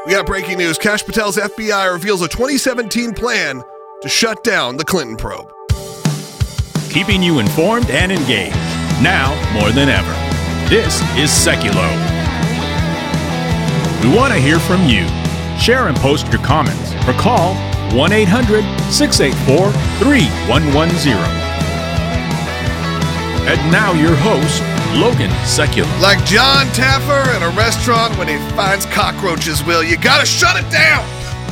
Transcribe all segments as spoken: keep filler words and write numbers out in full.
We got breaking news. Kash Patel's F B I reveals a twenty seventeen plan to shut down the Clinton probe. Keeping you informed and engaged, now more than ever. This is Seculo. We want to hear from you. Share and post your comments or call one eight hundred, six eight four, three one one zero. And now your host, Logan Secular. Like John Taffer in a restaurant when he finds cockroaches, Will, you gotta shut it down!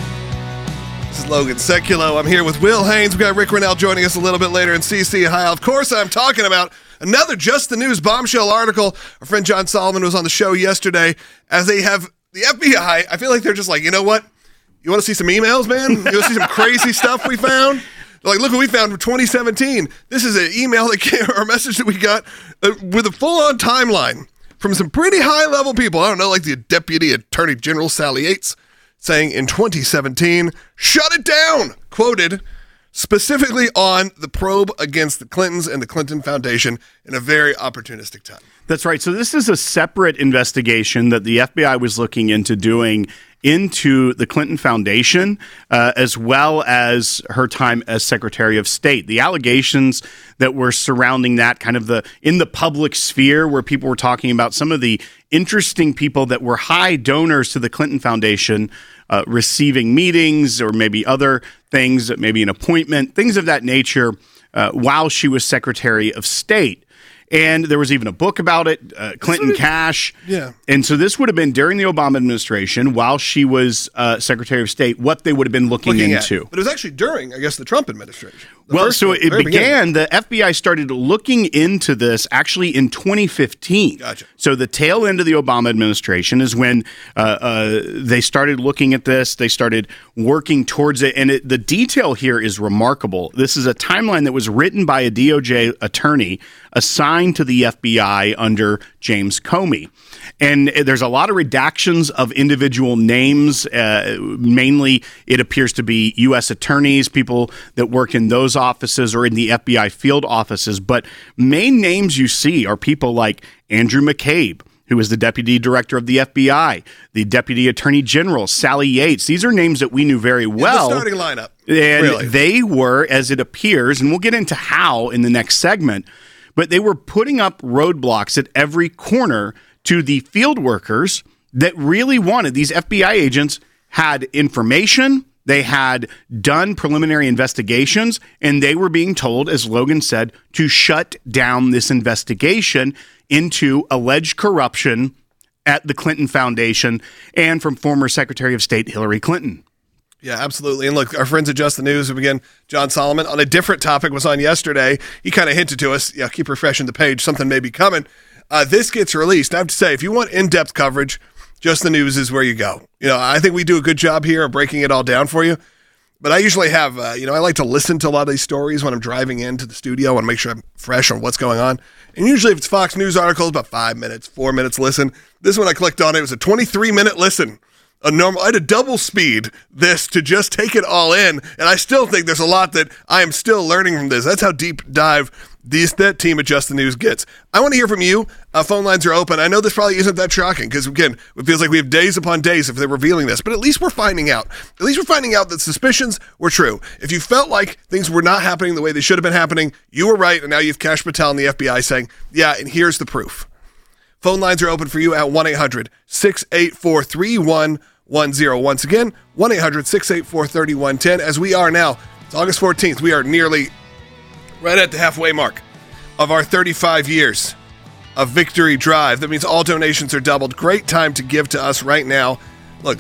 This is Logan Seculo. I'm here with Will Haynes. We got Rick Rennell joining us a little bit later in C C High. Of course, I'm talking about another Just the News bombshell article. Our friend John Solomon was on the show yesterday as they have the F B I. I feel like they're just like, you know what? You want to see some emails, man? You want to see some crazy stuff we found? They're like, look what we found from twenty seventeen. This is an email that came, or a message that we got uh, with a full-on timeline from some pretty high-level people. I don't know, like the Deputy Attorney General Sally Yates saying in twenty seventeen, shut it down, quoted specifically on the probe against the Clintons and the Clinton Foundation in a very opportunistic time. That's right. So this is a separate investigation that the F B I was looking into doing into the Clinton Foundation, uh, as well as her time as Secretary of State. The allegations that were surrounding that, kind of the in the public sphere, where people were talking about some of the interesting people that were high donors to the Clinton Foundation, uh, receiving meetings or maybe other things, maybe an appointment, things of that nature, uh, while she was Secretary of State. And there was even a book about it, uh, Clinton Cash. Yeah. And so this would have been during the Obama administration while she was uh, Secretary of State, what they would have been looking, looking into. At. But it was actually during, I guess, the Trump administration. Well, so it began, beginning. The F B I started looking into this actually in twenty fifteen. Gotcha. So the tail end of the Obama administration is when uh, uh, they started looking at this. They started working towards it. And it, the detail here is remarkable. This is a timeline that was written by a D O J attorney assigned to the F B I under James Comey. And there's a lot of redactions of individual names. Uh, mainly, it appears to be U S attorneys, people that work in those offices or in the F B I field offices. But main names you see are people like Andrew McCabe, who is the Deputy Director of the F B I, the Deputy Attorney General, Sally Yates. These are names that we knew very well. In the starting lineup. And really. They were, as it appears, and we'll get into how in the next segment, but they were putting up roadblocks at every corner to the field workers that really wanted. These F B I agents had information, they had done preliminary investigations, and they were being told, as Logan said, to shut down this investigation into alleged corruption at the Clinton Foundation and from former Secretary of State Hillary Clinton. Yeah, absolutely. And look, our friends at Just the News, again, John Solomon, on a different topic, was on yesterday. He kind of hinted to us, yeah, keep refreshing the page, something may be coming. Uh, this gets released. I have to say, if you want in-depth coverage, Just the News is where you go. You know, I think we do a good job here of breaking it all down for you. But I usually have, uh, you know, I like to listen to a lot of these stories when I'm driving into the studio. I want to make sure I'm fresh on what's going on. And usually if it's Fox News articles, about five minutes, four minutes listen. This one I clicked on, it was a twenty-three minute listen. A normal, I had to double speed this to just take it all in, and I still think there's a lot that I am still learning from this. That's how deep dive these that team at Just the News gets. I want to hear from you. Uh, phone lines are open. I know this probably isn't that shocking because, again, it feels like we have days upon days if they're revealing this, but at least we're finding out. At least we're finding out that suspicions were true. If you felt like things were not happening the way they should have been happening, you were right, and now you have Kash Patel and the F B I saying, yeah, and here's the proof. Phone lines are open for you at one eight hundred, six eight four, three one one zero. Once again, one eight hundred, six eight four, three one one zero. As we are now, it's August fourteenth. We are nearly right at the halfway mark of our thirty-five years of Victory Drive. That means all donations are doubled. Great time to give to us right now. Look,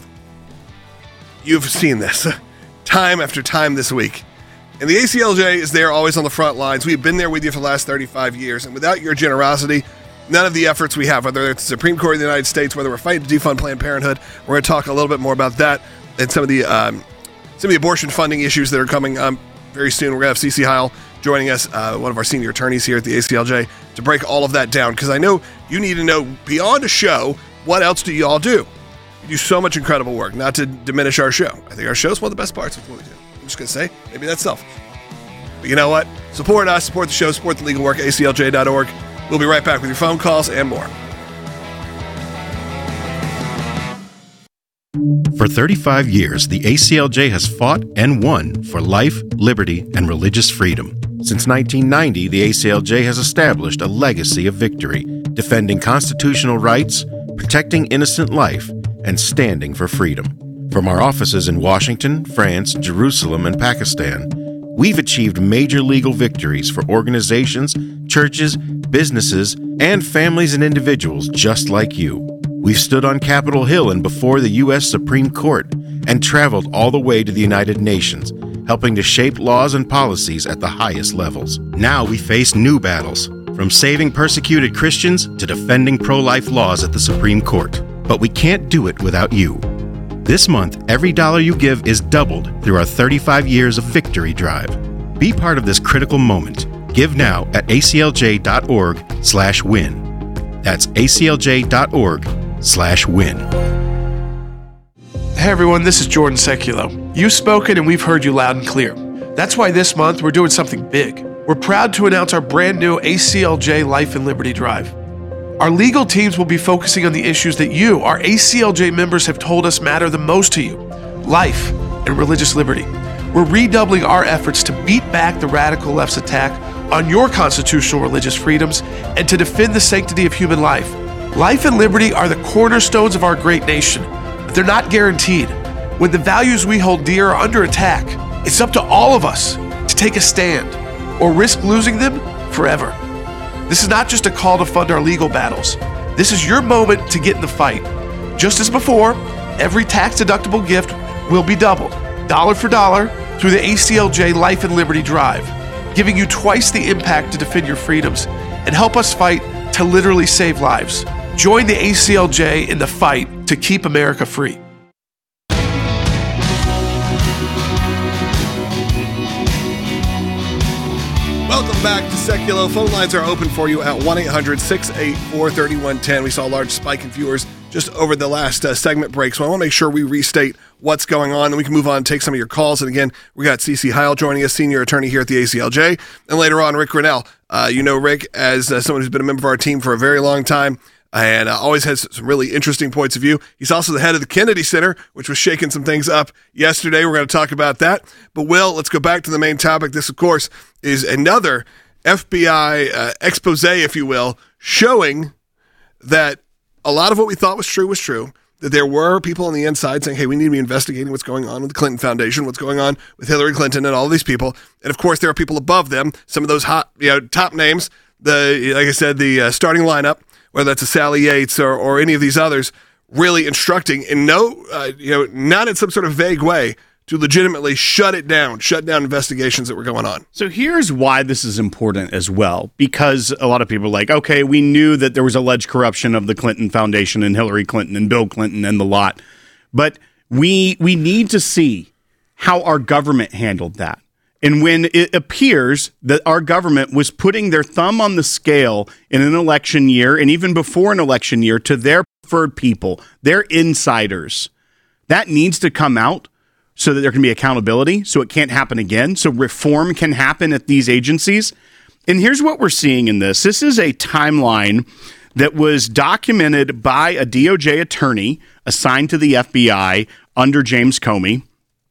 you've seen this time after time this week. And the A C L J is there always on the front lines. We've been there with you for the last thirty-five years. And without your generosity, none of the efforts we have, whether it's the Supreme Court of the United States, whether we're fighting to defund Planned Parenthood, we're going to talk a little bit more about that and some of the um, some of the abortion funding issues that are coming um, very soon. We're going to have Cece Heil joining us, uh, one of our senior attorneys here at the A C L J, to break all of that down, because I know you need to know, beyond a show, what else do you all do? You do so much incredible work, not to diminish our show. I think our show is one of the best parts of what we do. I'm just going to say, maybe that's selfish. But you know what? Support us, support the show, support the legal work, A C L J dot org. We'll be right back with your phone calls and more. For thirty-five years, the A C L J has fought and won for life, liberty, and religious freedom. Since nineteen ninety, the A C L J has established a legacy of victory, defending constitutional rights, protecting innocent life, and standing for freedom. From our offices in Washington, France, Jerusalem, and Pakistan, we've achieved major legal victories for organizations, churches, businesses, and families and individuals just like you. We've stood on Capitol Hill and before the U S Supreme Court and traveled all the way to the United Nations, helping to shape laws and policies at the highest levels. Now we face new battles, from saving persecuted Christians to defending pro-life laws at the Supreme Court. But we can't do it without you. This month, every dollar you give is doubled through our thirty-five years of victory drive. Be part of this critical moment. Give now at A C L J dot org slash win. That's A C L J dot org slash win. Hey everyone, this is Jordan Seculo. You've spoken and we've heard you loud and clear. That's why this month we're doing something big. We're proud to announce our brand new A C L J Life and Liberty Drive. Our legal teams will be focusing on the issues that you, our A C L J members, have told us matter the most to you: life and religious liberty. We're redoubling our efforts to beat back the radical left's attack on your constitutional religious freedoms and to defend the sanctity of human life. Life and liberty are the cornerstones of our great nation, but they're not guaranteed. When the values we hold dear are under attack, it's up to all of us to take a stand or risk losing them forever. This is not just a call to fund our legal battles. This is your moment to get in the fight. Just as before, every tax-deductible gift will be doubled, dollar for dollar, through the A C L J Life and Liberty Drive, giving you twice the impact to defend your freedoms and help us fight to literally save lives. Join the A C L J in the fight to keep America free. Welcome back to Seculo. Phone lines are open for you at one eight hundred six eight four three one one zero. We saw a large spike in viewers just over the last uh, segment break, so I want to make sure we restate what's going on, and we can move on and take some of your calls. And again, we got Cece Heil joining us, senior attorney here at the A C L J, and later on, Rick Grinnell. Uh, you know Rick as uh, someone who's been a member of our team for a very long time, and uh, always has some really interesting points of view. He's also the head of the Kennedy Center, which was shaking some things up yesterday. We're going to talk about that. But, Will, let's go back to the main topic. This, of course, is another F B I uh, expose, if you will, showing that a lot of what we thought was true was true, that there were people on the inside saying, hey, we need to be investigating what's going on with the Clinton Foundation, what's going on with Hillary Clinton and all these people. And, of course, there are people above them, some of those hot, you know, top names, the like I said, the uh, starting lineup, whether that's a Sally Yates or, or any of these others, really instructing in no, uh, you know, not in some sort of vague way to legitimately shut it down, shut down investigations that were going on. So here's why this is important as well, because a lot of people are like, okay, we knew that there was alleged corruption of the Clinton Foundation and Hillary Clinton and Bill Clinton and the lot, but we we need to see how our government handled that. And when it appears that our government was putting their thumb on the scale in an election year and even before an election year to their preferred people, their insiders, that needs to come out so that there can be accountability, so it can't happen again, so reform can happen at these agencies. And here's what we're seeing in this. This is a timeline that was documented by a D O J attorney assigned to the F B I under James Comey.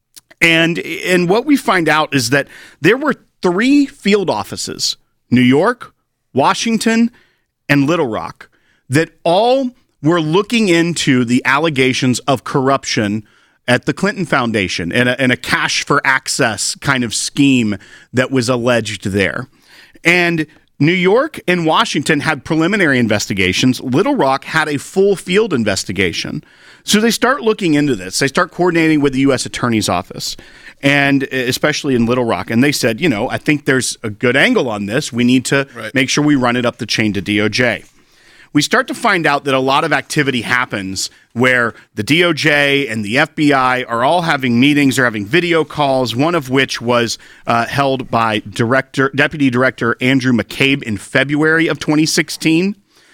And, and what we find out is that there were three field offices, New York, Washington, and Little Rock, that all were looking into the allegations of corruption at the Clinton Foundation and a, and a cash for access kind of scheme that was alleged there. And New York and Washington had preliminary investigations. Little Rock had a full field investigation. So they start looking into this. They start coordinating with the U S Attorney's Office, and especially in Little Rock. And they said, you know, I think there's a good angle on this. We need to right. make sure we run it up the chain to D O J. We start to find out that a lot of activity happens where the D O J and the F B I are all having meetings or having video calls, one of which was uh, held by Director, Deputy Director Andrew McCabe in February of twenty sixteen.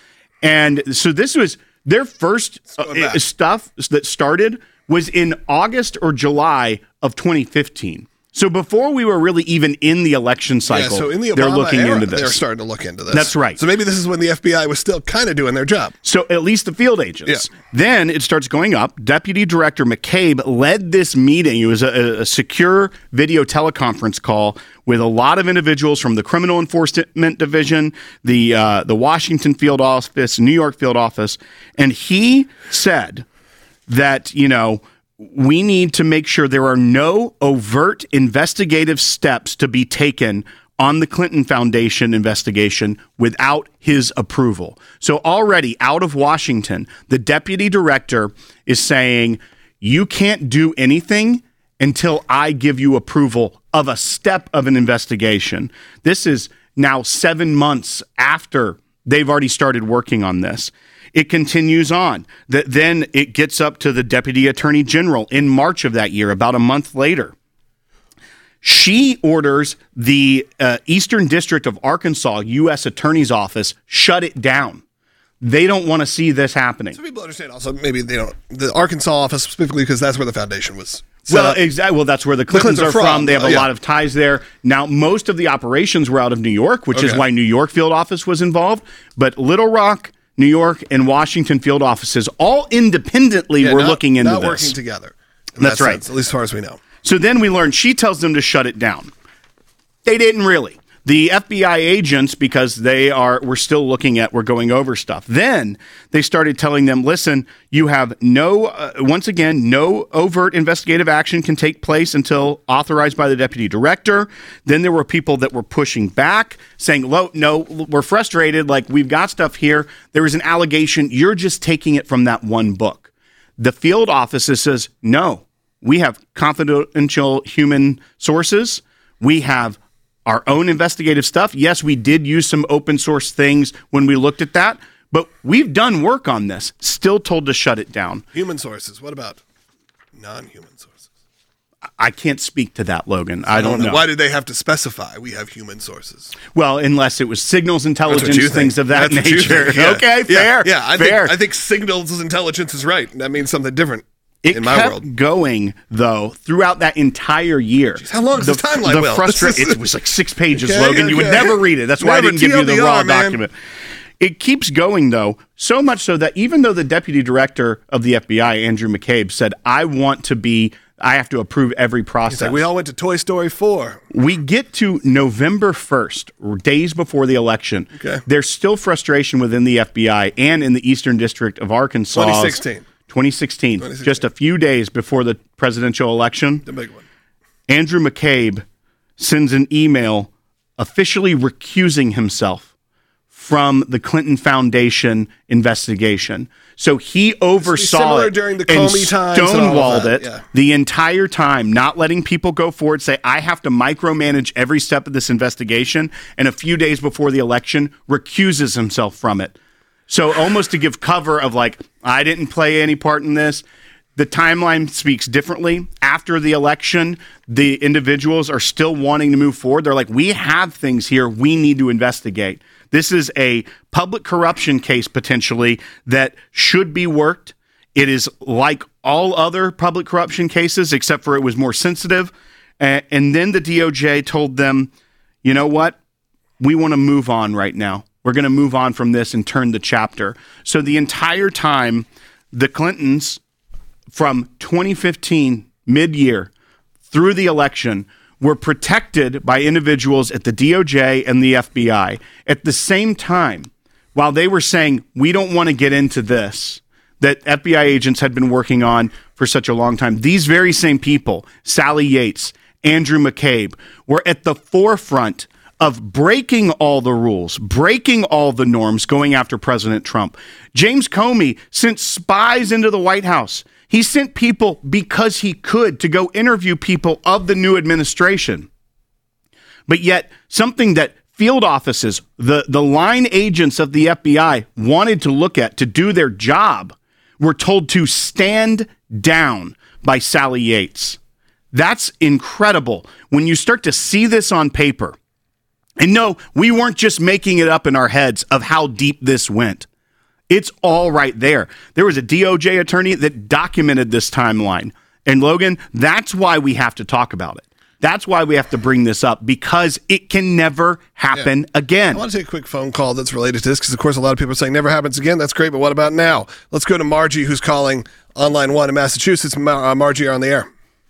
And so this was their first uh, stuff that started was in August or July of twenty fifteen. So before we were really even in the election cycle, yeah, so in the Obama they're looking era, into this. They're starting to look into this. That's right. So maybe this is when the F B I was still kind of doing their job. So at least the field agents. Yeah. Then it starts going up. Deputy Director McCabe led this meeting. It was a, a secure video teleconference call with a lot of individuals from the Criminal Enforcement Division, the uh, the Washington field office, New York field office, and he said that, you know, we need to make sure there are no overt investigative steps to be taken on the Clinton Foundation investigation without his approval. So already out of Washington, the deputy director is saying, you can't do anything until I give you approval of a step of an investigation. This is now seven months after they've already started working on this. It continues on. That then it gets up to the Deputy Attorney General in March of that year, about a month later. She orders the uh, Eastern District of Arkansas U S Attorney's Office shut it down. They don't want to see this happening. So people understand also maybe they don't the Arkansas office specifically because that's where the foundation was. Well, exactly. Well, that's where the Clintons, the Clintons are are from. from. They have a Oh, yeah. lot of ties there. Now, most of the operations were out of New York, which is Okay. why New York field office was involved. But Little Rock, New York, and Washington field offices all independently Yeah, were not- looking into not this. working together. in That's that right. sense, at least as far as we know. So then we learned she tells them to shut it down. They didn't really. The F B I agents, because they are, we're still looking at, we're going over stuff. Then they started telling them, listen, you have no, uh, once again, no overt investigative action can take place until authorized by the deputy director. Then there were people that were pushing back, saying, Lo, no, we're frustrated. Like, we've got stuff here. There is an allegation. You're just taking it from that one book. The field office says, no, we have confidential human sources. We have our own investigative stuff. Yes, we did use some open source things when we looked at that, but we've done work on this. Still told to shut it down. Human sources. What about non-human sources? I can't speak to that, Logan. I don't know. Why did they have to specify we have human sources? Well, unless it was signals That's what intelligence, you things think. of that That's what you nature. think, yeah. Okay, Yeah, fair. Yeah, I fair. think I think signals intelligence is right. That means something different It in my kept world. going, though, throughout that entire year. how long is the, this timeline, The Will? frustra- This is- it was like six pages, Okay, Logan. You would okay. never read it. That's why I Never didn't give you the T L D R, raw man. document. It keeps going, though, so much so that even though the deputy director of the F B I, Andrew McCabe, said, I want to be, I have to approve every process. It's like we all went to Toy Story four. We get to November first, days before the election. Okay. There's still frustration within the F B I and in the Eastern District of Arkansas. twenty sixteen. twenty sixteen. twenty sixteen. Just a few days before the presidential election. The big one. Andrew McCabe sends an email officially recusing himself from the Clinton Foundation investigation. So he oversaw similar it during the and Comey times and all of stonewalled that, it yeah. the entire time, not letting people go forward, say, I have to micromanage every step of this investigation, and a few days before the election, recuses himself from it. So almost to give cover of like, I didn't play any part in this. The timeline speaks differently. After the election, the individuals are still wanting to move forward. They're like, we have things here we need to investigate. This is a public corruption case potentially that should be worked. It is like all other public corruption cases, except for it was more sensitive. Uh, and then the D O J told them, you know what? We want to move on right now. We're going to move on from this and turn the chapter. So the entire time, the Clintons, from twenty fifteen, mid-year, through the election, were protected by individuals at the D O J and the F B I. At the same time, while they were saying, we don't want to get into this, that F B I agents had been working on for such a long time, these very same people, Sally Yates, Andrew McCabe, were at the forefront of breaking all the rules, breaking all the norms, going after President Trump. James Comey sent spies into the White House. He sent people because he could to go interview people of the new administration. But yet, something that field offices, the, the line agents of the F B I wanted to look at to do their job, were told to stand down by Sally Yates. That's incredible. When you start to see this on paper, and no, we weren't just making it up in our heads of how deep this went. It's all right there. There was a D O J attorney that documented this timeline. And Logan, that's why we have to talk about it. That's why we have to bring this up, because it can never happen Yeah. again. I want to take a quick phone call that's related to this because, of course, a lot of people are saying never happens again. That's great, but what about now? Let's go to Margie, who's calling on line one in Massachusetts. Mar- uh, Margie, you're on the air.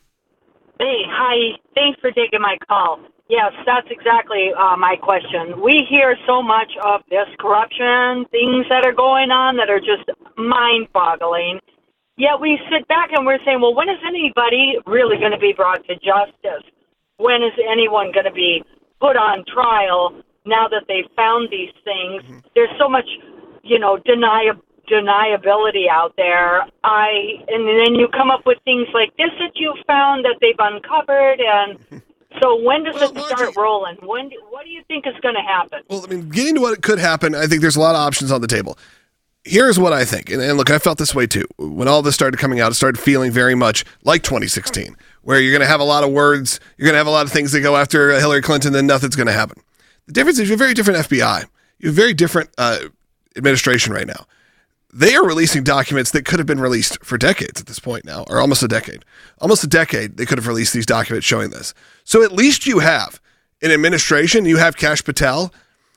Hey, hi. Thanks for taking my call. Yes, that's exactly uh, my question. We hear so much of this corruption, things that are going on that are just mind-boggling. Yet we sit back and we're saying, well, when is anybody really going to be brought to justice? When is anyone going to be put on trial now that they've found these things? Mm-hmm. There's so much, you know, deni- deniability out there. I and then you come up with things like this that you found that they've uncovered, and so when does Well, it start Margie, rolling? When? Do, what do you think is going to happen? Well, I mean, getting to what could happen, I think there's a lot of options on the table. Here's what I think, and, and look, I felt this way too. When all this started coming out, it started feeling very much like twenty sixteen, where you're going to have a lot of words, you're going to have a lot of things that go after Hillary Clinton, then nothing's going to happen. The difference is you have a very different F B I. You have a very different uh, administration right now. They are releasing documents that could have been released for decades at this point now, or almost a decade. Almost a decade, they could have released these documents showing this. So at least you have an administration, you have Kash Patel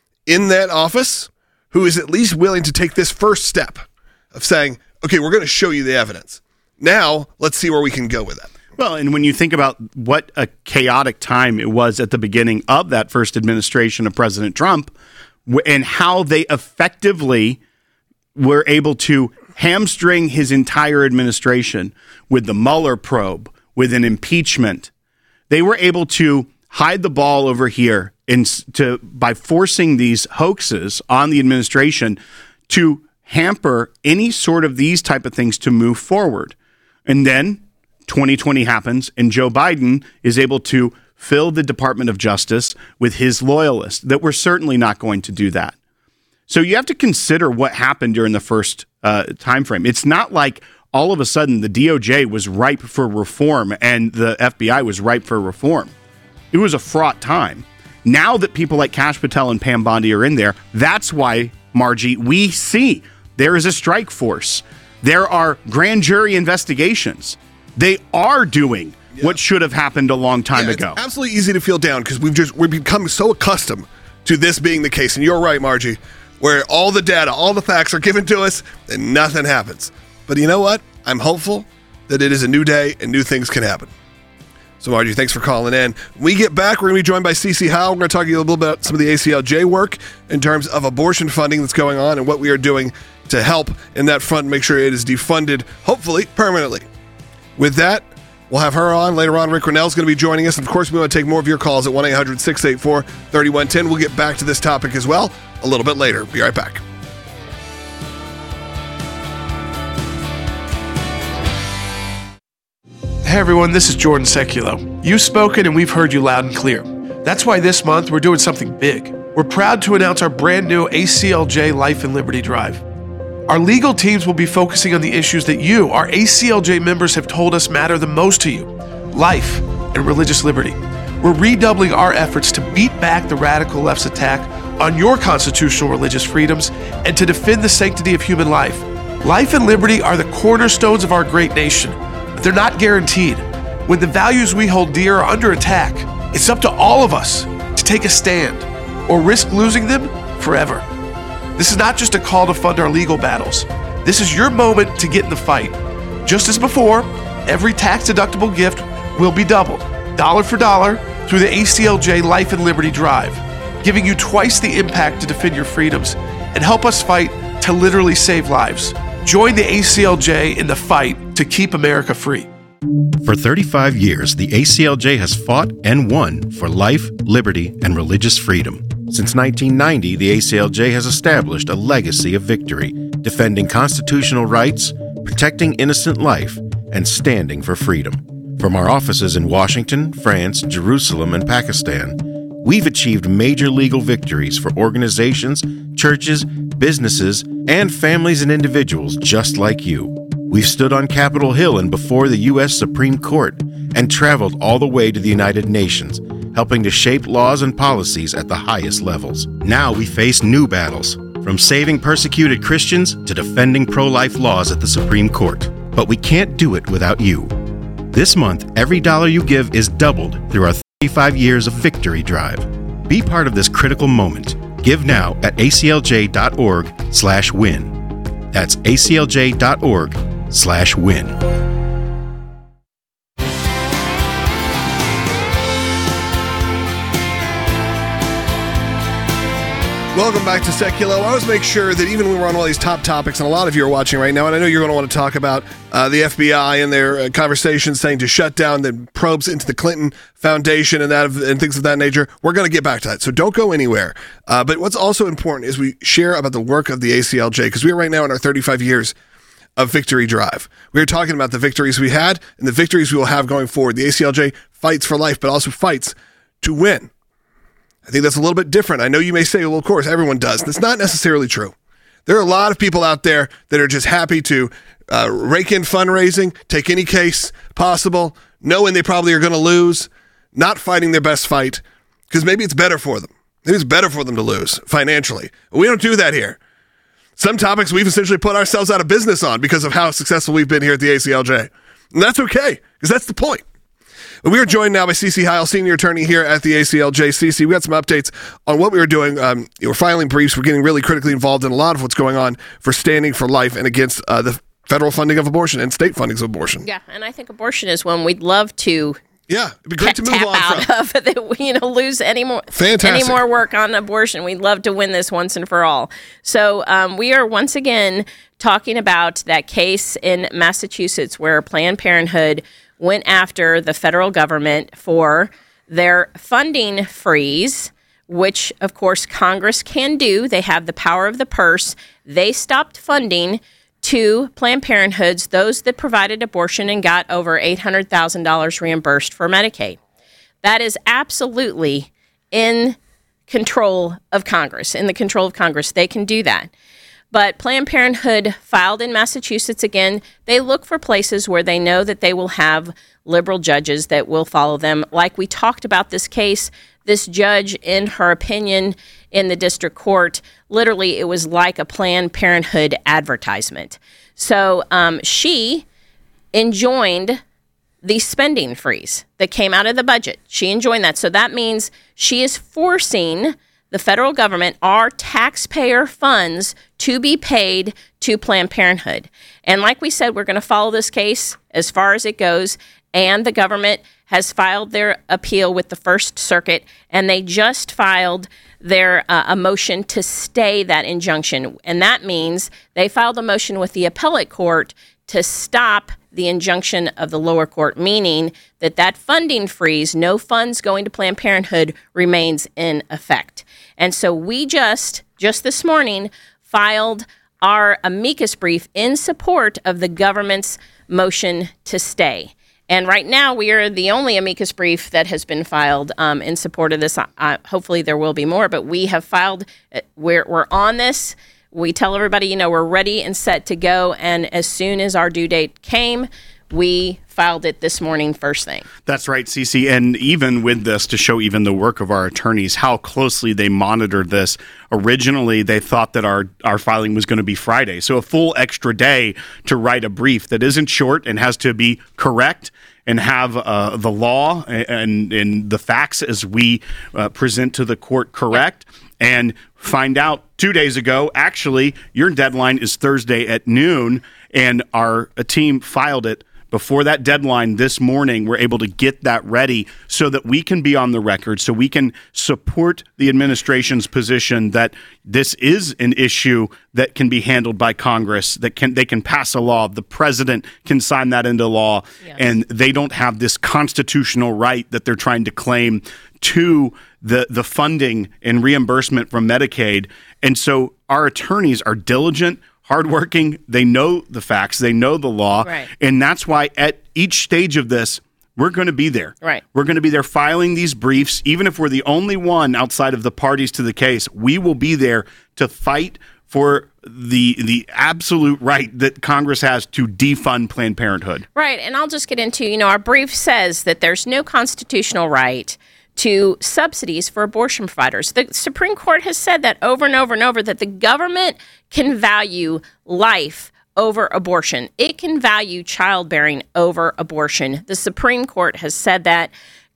in that office who is at least willing to take this first step of saying, okay, we're going to show you the evidence. Now, let's see where we can go with that. Well, and when you think about what a chaotic time it was at the beginning of that first administration of President Trump, and how they effectively were able to hamstring his entire administration with the Mueller probe, with an impeachment, they were able to hide the ball over here in, to, by forcing these hoaxes on the administration to hamper any sort of these type of things to move forward. And then twenty twenty happens, and Joe Biden is able to fill the Department of Justice with his loyalists that were certainly not going to do that. So you have to consider what happened during the first uh, time frame. It's not like all of a sudden the D O J was ripe for reform and the F B I was ripe for reform. It was a fraught time. Now that people like Kash Patel and Pam Bondi are in there, that's why, Margie, we see there is a strike force. There are grand jury investigations. They are doing yeah. what should have happened a long time yeah, ago. It's absolutely easy to feel down because we've just we've become so accustomed to this being the case. And you're right, Margie, where all the data, all the facts are given to us and nothing happens. But you know what? I'm hopeful that it is a new day and new things can happen. So, Margie, thanks for calling in. When we get back, we're going to be joined by Cece Howe. We're going to talk to you a little bit about some of the A C L J work in terms of abortion funding that's going on and what we are doing to help in that front and make sure it is defunded, hopefully, permanently. With that, we'll have her on. Later on, Rick Rennell's going to be joining us. And, of course, we want to take more of your calls at one eight hundred six eight four three one one zero. We'll get back to this topic as well a little bit later. Be right back. Hey everyone, this is Jordan Seculo. You've spoken and we've heard you loud and clear. That's why this month we're doing something big. We're proud to announce our brand new A C L J Life and Liberty Drive. Our legal teams will be focusing on the issues that you, our A C L J members, have told us matter the most to you: life and religious liberty. We're redoubling our efforts to beat back the radical left's attack on your constitutional religious freedoms and to defend the sanctity of human life. Life and liberty are the cornerstones of our great nation, but they're not guaranteed. When the values we hold dear are under attack, it's up to all of us to take a stand or risk losing them forever. This is not just a call to fund our legal battles. This is your moment to get in the fight. Just as before, every tax-deductible gift will be doubled, dollar for dollar, through the A C L J Life and Liberty Drive, giving you twice the impact to defend your freedoms and help us fight to literally save lives. Join the A C L J in the fight to keep America free. For thirty-five years, the A C L J has fought and won for life, liberty, and religious freedom. Since nineteen ninety, the A C L J has established a legacy of victory, defending constitutional rights, protecting innocent life, and standing for freedom. From our offices in Washington, France, Jerusalem, and Pakistan, we've achieved major legal victories for organizations, churches, businesses, and families and individuals just like you. We've stood on Capitol Hill and before the U S Supreme Court and traveled all the way to the United Nations, helping to shape laws and policies at the highest levels. Now we face new battles, from saving persecuted Christians to defending pro-life laws at the Supreme Court. But we can't do it without you. This month, every dollar you give is doubled through our thirty-five years of Victory Drive. Be part of this critical moment. Give now at A C L J dot org slash win. That's A C L J dot org slash win. Welcome back to Seculo. I always make sure that even when we're on all these top topics, and a lot of you are watching right now, and I know you're going to want to talk about uh, the F B I and their uh, conversations saying to shut down the probes into the Clinton Foundation and that of, and things of that nature. We're going to get back to that, so don't go anywhere. Uh, but what's also important is we share about the work of the A C L J, because we are right now in our thirty-five years of Victory Drive. We are talking about the victories we had and the victories we will have going forward. The A C L J fights for life, but also fights to win. I think that's a little bit different. I know you may say, well, of course, everyone does. That's not necessarily true. There are a lot of people out there that are just happy to uh, rake in fundraising, take any case possible, knowing they probably are going to lose, not fighting their best fight, because maybe it's better for them. Maybe it's better for them to lose financially. We don't do that here. Some topics we've essentially put ourselves out of business on because of how successful we've been here at the A C L J. And that's okay, because that's the point. We are joined now by Cece Heil, senior attorney here at the A C L J. Cece, we got some updates on what we were doing. Um, we're filing briefs. We're getting really critically involved in a lot of what's going on for standing for life and against uh, the federal funding of abortion and state funding of abortion. Yeah, and I think abortion is one we'd love to yeah, it'd be great to move tap on out from. of, that we, you know, lose any more, Fantastic. any more work on abortion. We'd love to win this once and for all. So um, we are once again talking about that case in Massachusetts where Planned Parenthood went after the federal government for their funding freeze, which, of course, Congress can do. They have the power of the purse. They stopped funding to Planned Parenthoods, those that provided abortion and got over eight hundred thousand dollars reimbursed for Medicaid. That is absolutely in control of Congress, in the control of Congress. They can do that. But Planned Parenthood filed in Massachusetts again. They look for places where they know that they will have liberal judges that will follow them. Like we talked about this case, this judge, in her opinion in the district court, literally it was like a Planned Parenthood advertisement. So um, she enjoined the spending freeze that came out of the budget. She enjoined that. So that means she is forcing the federal government, our taxpayer funds, to be paid to Planned Parenthood. And like we said, we're going to follow this case as far as it goes. And the government has filed their appeal with the First Circuit, and they just filed their uh, a motion to stay that injunction. And that means they filed a motion with the appellate court to stop the injunction of the lower court, meaning that that funding freeze, no funds going to Planned Parenthood, remains in effect. And so we just, just this morning, filed our amicus brief in support of the government's motion to stay. And right now, we are the only amicus brief that has been filed um, in support of this. Uh, hopefully, there will be more, but we have filed. Uh, we're, we're on this. We tell everybody, you know, we're ready and set to go. And as soon as our due date came, we filed it this morning first thing. That's right, Cece. And even with this, to show even the work of our attorneys, how closely they monitored this. Originally, they thought that our, our filing was going to be Friday. So a full extra day to write a brief that isn't short and has to be correct and have uh, the law and, and the facts as we uh, present to the court correct. And find out two days ago, actually, your deadline is Thursday at noon, and our a team filed it before that deadline this morning. We're able to get that ready so that we can be on the record, so we can support the administration's position that this is an issue that can be handled by Congress, that can they can pass a law, the president can sign that into law, yes. And they don't have this constitutional right that they're trying to claim to the the funding and reimbursement from Medicaid. And so our attorneys are diligent, hardworking, they know the facts, they know the law, right. And that's why at each stage of this, we're going to be there. Right. We're going to be there filing these briefs. Even if we're the only one outside of the parties to the case, we will be there to fight for the the absolute right that Congress has to defund Planned Parenthood. Right, and I'll just get into, you know, our brief says that there's no constitutional right to subsidies for abortion providers. The Supreme Court has said that over and over and over, that the government can value life over abortion. It can value childbearing over abortion. The Supreme Court has said that.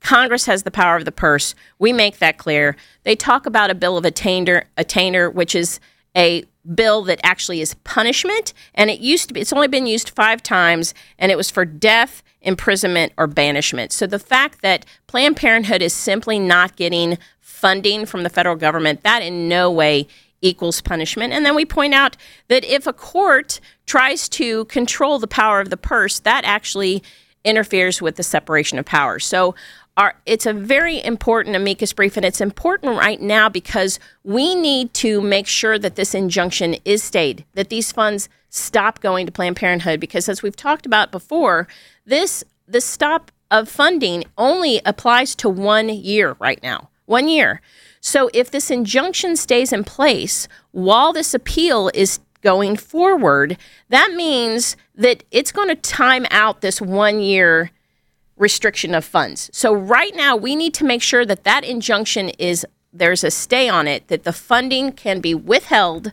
Congress has the power of the purse. We make that clear. They talk about a bill of attainder, attainder, which is a bill that actually is punishment, and it used to be, it's only been used five times, and it was for death, imprisonment, or banishment. So the fact that Planned Parenthood is simply not getting funding from the federal government, that in no way equals punishment. And then we point out that if a court tries to control the power of the purse, that actually interferes with the separation of powers. So our, it's a very important amicus brief, and it's important right now because we need to make sure that this injunction is stayed, that these funds stop going to Planned Parenthood, because as we've talked about before, this the stop of funding only applies to one year right now, one year. So if this injunction stays in place while this appeal is going forward, that means that it's going to time out this one year restriction of funds. So right now we need to make sure that that injunction is, there's a stay on it, that the funding can be withheld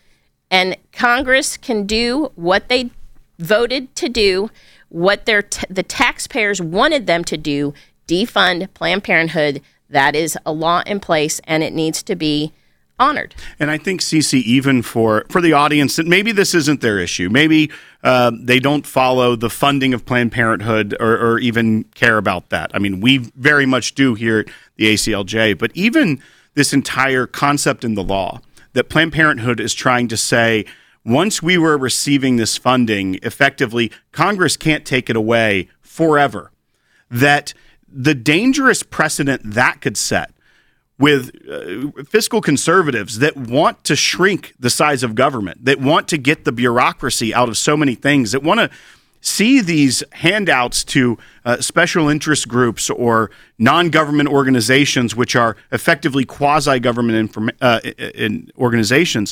and Congress can do what they voted to do, what their t- the taxpayers wanted them to do, defund Planned Parenthood. That is a law in place, and it needs to be honored. And I think, Cece, even for, for the audience, that maybe this isn't their issue. Maybe uh, they don't follow the funding of Planned Parenthood or, or even care about that. I mean, we very much do here at the A C L J. But even this entire concept in the law that Planned Parenthood is trying to say, once we were receiving this funding, effectively, Congress can't take it away forever. That the dangerous precedent that could set with uh, fiscal conservatives that want to shrink the size of government, that want to get the bureaucracy out of so many things, that want to see these handouts to uh, special interest groups or non-government organizations, which are effectively quasi-government inform- uh, in organizations,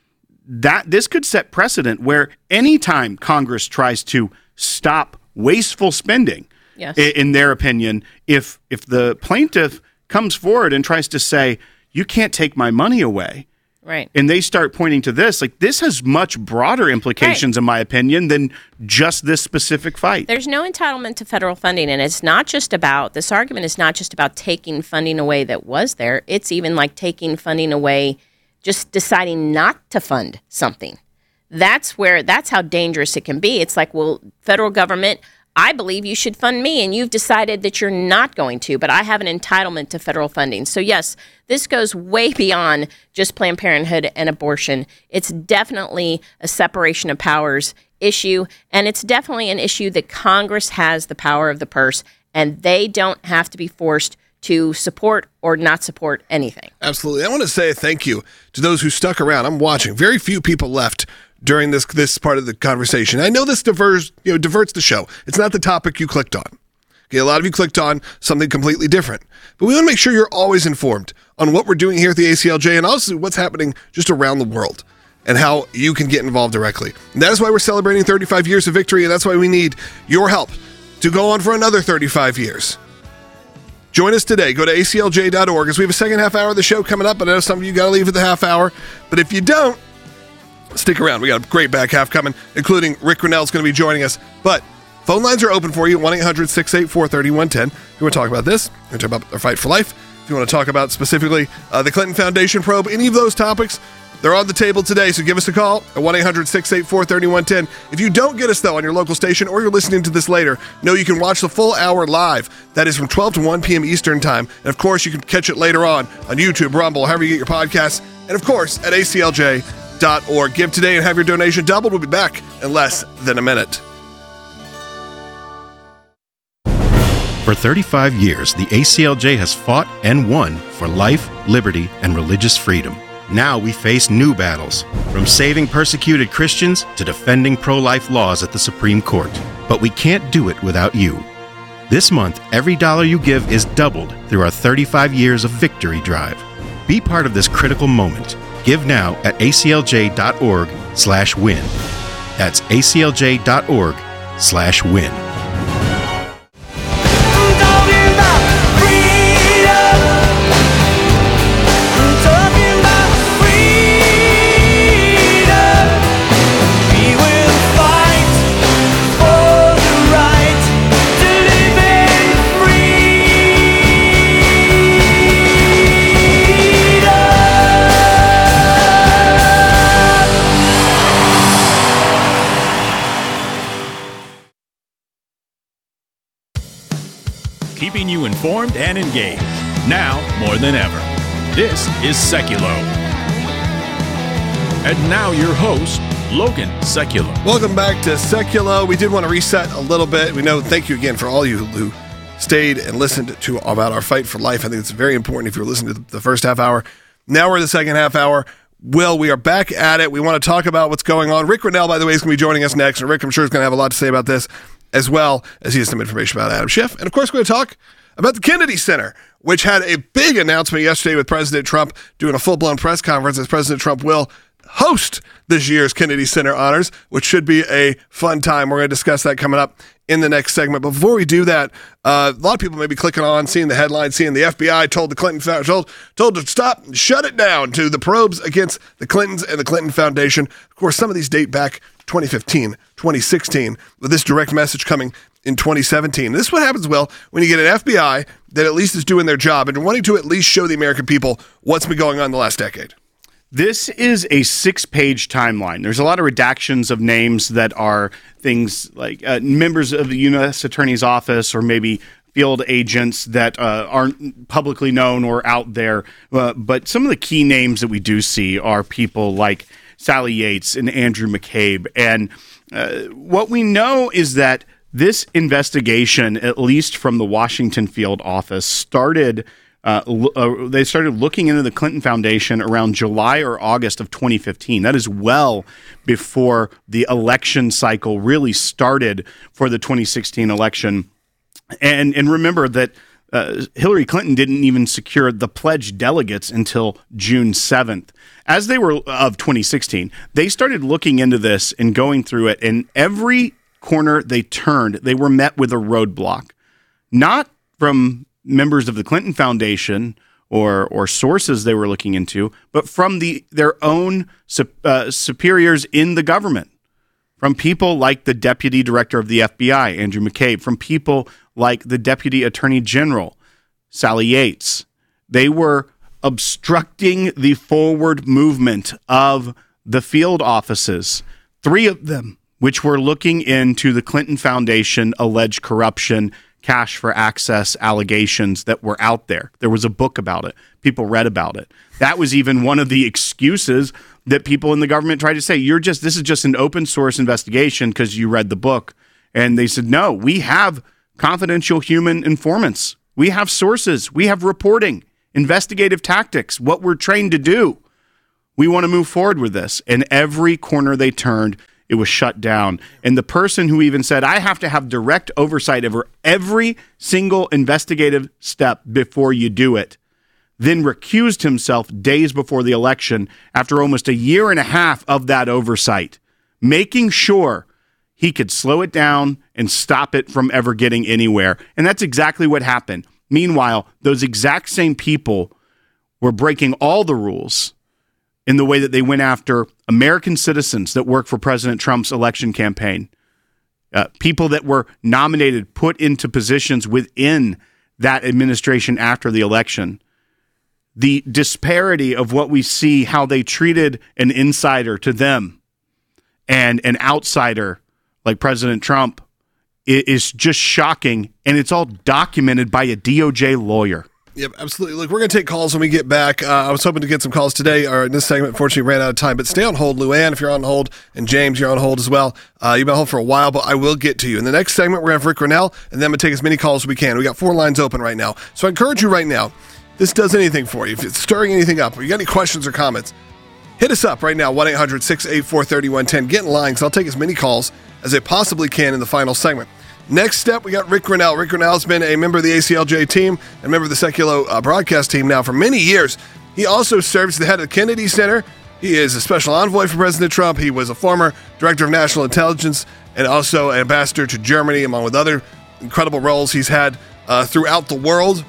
that this could set precedent where anytime Congress tries to stop wasteful spending, yes. in their opinion, if if the plaintiff comes forward and tries to say, you can't take my money away, right, and they start pointing to this, like this has much broader implications, right, in my opinion, than just this specific fight. There's no entitlement to federal funding, and it's not just about, this argument is not just about taking funding away that was there. It's even like taking funding away, just deciding not to fund something. That's where, that's how dangerous it can be. It's like, well, federal government, I believe you should fund me, and you've decided that you're not going to, but I have an entitlement to federal funding. So yes, this goes way beyond just Planned Parenthood and abortion. It's definitely a separation of powers issue, and it's definitely an issue that Congress has the power of the purse, and they don't have to be forced to support or not support anything. Absolutely. I want to say thank you to those who stuck around. I'm watching. Very few people left during this this part of the conversation. I know this diverts, you know, diverts the show. It's not the topic you clicked on. Okay, a lot of you clicked on something completely different. But we want to make sure you're always informed on what we're doing here at the A C L J and also what's happening just around the world and how you can get involved directly. And that is why we're celebrating thirty-five years of victory, and that's why we need your help to go on for another thirty-five years. Join us today. Go to A C L J dot org as we have a second half hour of the show coming up. I know some of you got to leave at the half hour, but if you don't, stick around. We got a great back half coming, including Rick Grinnell's going to be joining us. But phone lines are open for you, one eight hundred six eight four three one one zero. If you want to talk about this, you want to talk about our fight for life, if you want to talk about specifically uh, the Clinton Foundation probe, any of those topics, they're on the table today, so give us a call at one eight hundred six eight four three one one zero. If you don't get us, though, on your local station or you're listening to this later, know you can watch the full hour live. That is from twelve to one p.m. Eastern Time. And, of course, you can catch it later on on YouTube, Rumble, however you get your podcasts, and, of course, at A C L J dot org. Give today and have your donation doubled. We'll be back in less than a minute. For thirty-five years, the A C L J has fought and won for life, liberty, and religious freedom. Now we face new battles, from saving persecuted Christians to defending pro-life laws at the Supreme Court. But we can't do it without you. This month, every dollar you give is doubled through our thirty-five years of victory drive. Be part of this critical moment. Give now at A C L J dot org slash win. That's A C L J dot org slash win. keeping you informed and engaged. Now more than ever. This is Seculo. And now your host, Logan Seculo. Welcome back to Seculo. We did want to reset a little bit. We know, thank you again for all you who stayed and listened to about our fight for life. I think it's very important if you're listening to the first half hour. Now we're in the second half hour. Will, we are back at it. We want to talk about what's going on. Rick Grenell, by the way, is going to be joining us next. And Rick, I'm sure, is going to have a lot to say about this, as well as he has some information about Adam Schiff. And, of course, we're going to talk about the Kennedy Center, which had a big announcement yesterday with President Trump doing a full-blown press conference, as President Trump will host this year's Kennedy Center Honors, which should be a fun time. We're going to discuss that coming up in the next segment. But before we do that, uh, a lot of people may be clicking on, seeing the headline, seeing the F B I told the Clinton told, told to stop and shut it down to the probes against the Clintons and the Clinton Foundation. Of course, some of these date back twenty fifteen, twenty sixteen, with this direct message coming in twenty seventeen. This is what happens, Will, when you get an F B I that at least is doing their job and wanting to at least show the American people what's been going on in the last decade. This is a six-page timeline. There's a lot of redactions of names that are things like uh, members of the U S Attorney's Office or maybe field agents that uh, aren't publicly known or out there. Uh, but some of the key names that we do see are people like Sally Yates and Andrew McCabe. And uh, what we know is that this investigation, at least from the Washington field office, started Uh, uh, they started looking into the Clinton Foundation around July or August of twenty fifteen. That is well before the election cycle really started for the twenty sixteen election. And and remember that uh, Hillary Clinton didn't even secure the pledged delegates until June seventh. As they were of twenty sixteen, they started looking into this and going through it. And every corner they turned, they were met with a roadblock. Not from members of the Clinton Foundation or or sources they were looking into, but from the their own uh, superiors in the government, from people like the Deputy Director of the F B I, Andrew McCabe, from people like the Deputy Attorney General, Sally Yates. They were obstructing the forward movement of the field offices, three of them, which were looking into the Clinton Foundation alleged corruption, cash for access allegations that were out there. There was a book about it. People read about it. That was even one of the excuses that people in the government tried to say, you're just, this is just an open source investigation because you read the book. And they said, no, we have confidential human informants. We have sources. We have reporting, investigative tactics, what we're trained to do. We want to move forward with this. And every corner they turned, it was shut down. And the person who even said, I have to have direct oversight over every single investigative step before you do it, then recused himself days before the election after almost a year and a half of that oversight, making sure he could slow it down and stop it from ever getting anywhere. And that's exactly what happened. Meanwhile, those exact same people were breaking all the rules in the way that they went after American citizens that work for President Trump's election campaign, uh, people that were nominated, put into positions within that administration after the election. The disparity of what we see, how they treated an insider to them and an outsider like President Trump, is just shocking, and it's all documented by a D O J lawyer. Yep, absolutely. Look, we're going to take calls when we get back. Uh, I was hoping to get some calls today, or in this segment, unfortunately, ran out of time. But stay on hold, Luann, if you're on hold, and James, you're on hold as well. Uh, you've been on hold for a while, but I will get to you. In the next segment, we're going to have Rick Grenell, and then I'm going to take as many calls as we can. We got four lines open right now. So I encourage you right now, this does anything for you. If it's stirring anything up, or you got any questions or comments, hit us up right now, one eight hundred six eight four three one one zero. Get in line, because I'll take as many calls as I possibly can in the final segment. Next step, we got Rick Grenell. Rick Grenell has been a member of the A C L J team and a member of the Seculo uh, broadcast team now for many years. He also serves the head of the Kennedy Center. He is a special envoy for President Trump. He was a former director of national intelligence and also an ambassador to Germany, among with other incredible roles he's had uh, throughout the world.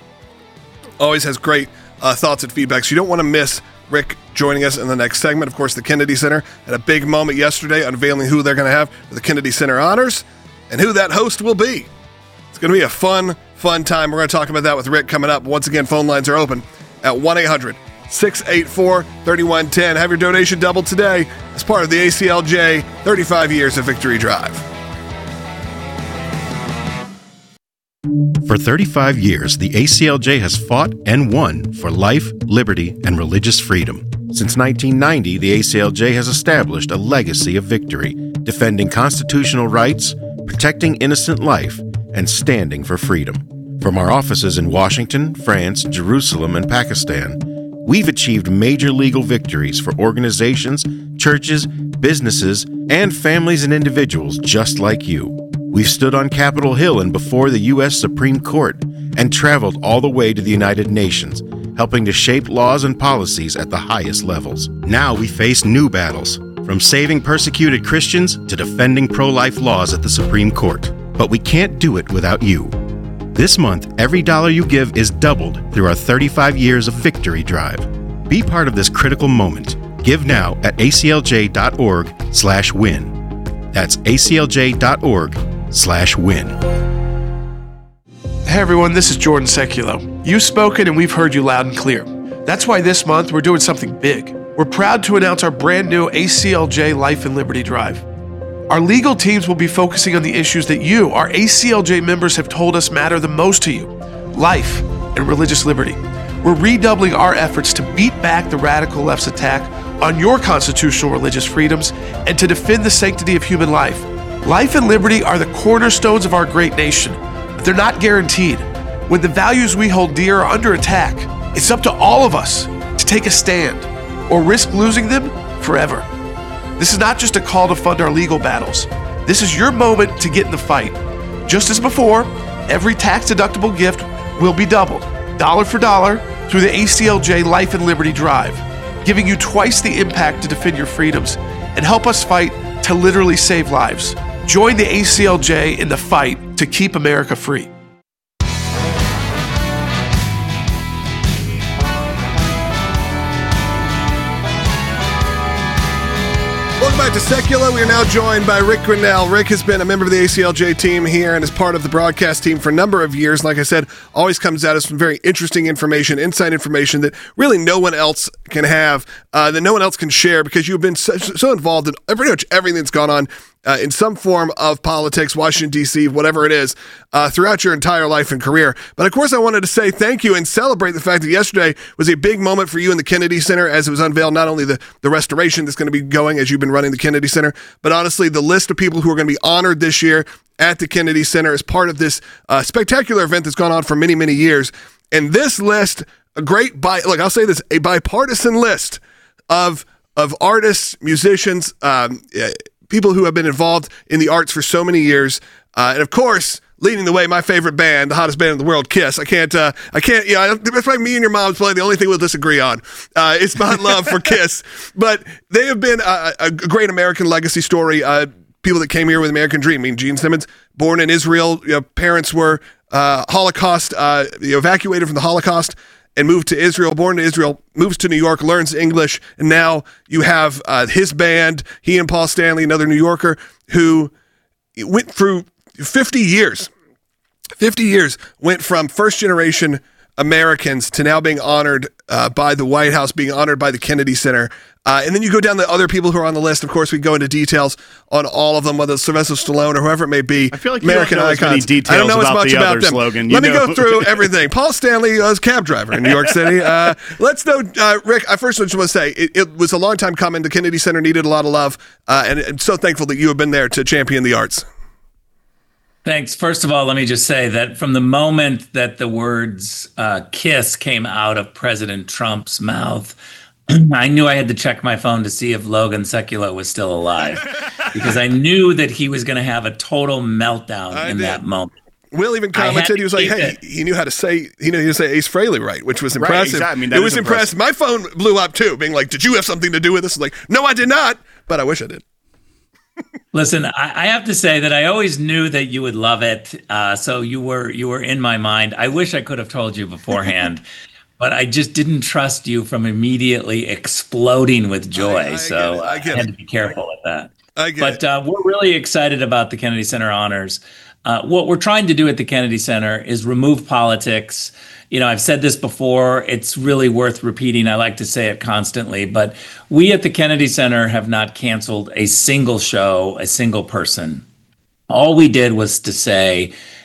Always has great uh, thoughts and feedback. So you don't want to miss Rick joining us in the next segment. Of course, the Kennedy Center had a big moment yesterday unveiling who they're going to have for the Kennedy Center Honors and who that host will be. It's going to be a fun, fun time. We're going to talk about that with Rick coming up. Once again, phone lines are open at one eight hundred six eight four three one one zero. Have your donation doubled today as part of the A C L J thirty-five Years of Victory Drive. For thirty-five years, the A C L J has fought and won for life, liberty, and religious freedom. Since nineteen ninety, the A C L J has established a legacy of victory, defending constitutional rights, protecting innocent life, and standing for freedom. From our offices in Washington, France, Jerusalem, and Pakistan, we've achieved major legal victories for organizations, churches, businesses, and families and individuals just like you. We've stood on Capitol Hill and before the U S Supreme Court and traveled all the way to the United Nations, helping to shape laws and policies at the highest levels. Now we face new battles, from saving persecuted Christians to defending pro-life laws at the Supreme Court. But we can't do it without you. This month, every dollar you give is doubled through our thirty-five years of victory drive. Be part of this critical moment. Give now at aclj.org slash win. That's aclj.org slash win. Hey everyone, this is Jordan Seculo. You've spoken and we've heard you loud and clear. That's why this month we're doing something big. We're proud to announce our brand new A C L J Life and Liberty Drive. Our legal teams will be focusing on the issues that you, our A C L J members, have told us matter the most to you: life and religious liberty. We're redoubling our efforts to beat back the radical left's attack on your constitutional religious freedoms and to defend the sanctity of human life. Life and liberty are the cornerstones of our great nation, but they're not guaranteed. When the values we hold dear are under attack, it's up to all of us to take a stand or risk losing them forever. This is not just a call to fund our legal battles. This is your moment to get in the fight. Just as before, every tax-deductible gift will be doubled, dollar for dollar, through the A C L J Life and Liberty Drive, giving you twice the impact to defend your freedoms and help us fight to literally save lives. Join the A C L J in the fight to keep America free. Welcome back to Secular. We are now joined by Rick Grinnell. Rick has been a member of the A C L J team here and is part of the broadcast team for a number of years. Like I said, always comes out of some very interesting information, inside information that really no one else can have, uh, that no one else can share, because you've been so, so involved in pretty much everything that's gone on Uh, in some form of politics, Washington, D C, whatever it is, uh, throughout your entire life and career. But of course, I wanted to say thank you and celebrate the fact that yesterday was a big moment for you in the Kennedy Center, as it was unveiled not only the, the restoration that's going to be going as you've been running the Kennedy Center, but honestly, the list of people who are going to be honored this year at the Kennedy Center as part of this uh, spectacular event that's gone on for many, many years. And this list, a great, bi- look, I'll say this, a bipartisan list of, of artists, musicians, um, people who have been involved in the arts for so many years, uh, and of course, leading the way, my favorite band, the hottest band in the world, Kiss. I can't, uh, I can't, yeah, you know, that's like me and your mom's play. The only thing we'll disagree on, uh, it's my love for Kiss. But they have been a, a great American legacy story. Uh, people that came here with American Dream. I mean, Gene Simmons, born in Israel, you know, parents were uh, Holocaust, uh, you know, evacuated from the Holocaust, and moved to Israel, born to Israel, moves to New York, learns English, and now you have uh, his band, he and Paul Stanley, another New Yorker, who went through fifty years, fifty years, went from first-generation Americans to now being honored uh, by the White House, being honored by the Kennedy Center. Uh, and then you go down the other people who are on the list. Of course, we go into details on all of them, whether it's Sylvester Stallone or whoever it may be. I feel like American you don't know as many icons. details I don't know about as much the about other them. slogan. You Let me know. go through everything. Paul Stanley was a cab driver in New York City. Uh, let's know, uh, Rick, I first just want to say, it, it was a long time coming. The Kennedy Center needed a lot of love, uh, and I'm so thankful that you have been there to champion the arts. Thanks. First of all, let me just say that from the moment that the words uh, KISS came out of President Trump's mouth, I knew I had to check my phone to see if Logan Seculo was still alive, because I knew that he was going to have a total meltdown I in did. that moment. Will even commented, he was like, hey, he, he knew how to say, he knew how to say Ace Frehley right, which was impressive. Right, exactly. I mean, that it was is impressive. My phone blew up too, being like, did you have something to do with this? Like, no, I did not, but I wish I did. Listen, I, I have to say that I always knew that you would love it. Uh, so you were you were in my mind. I wish I could have told you beforehand, but I just didn't trust you from immediately exploding with joy. I, I so I, I had to be careful with that. I get But it. uh, we're really excited about the Kennedy Center honors. Uh, what we're trying to do at the Kennedy Center is remove politics. You know, I've said this before. It's really worth repeating. I like to say it constantly. But we at the Kennedy Center have not canceled a single show, a single person. All we did was to say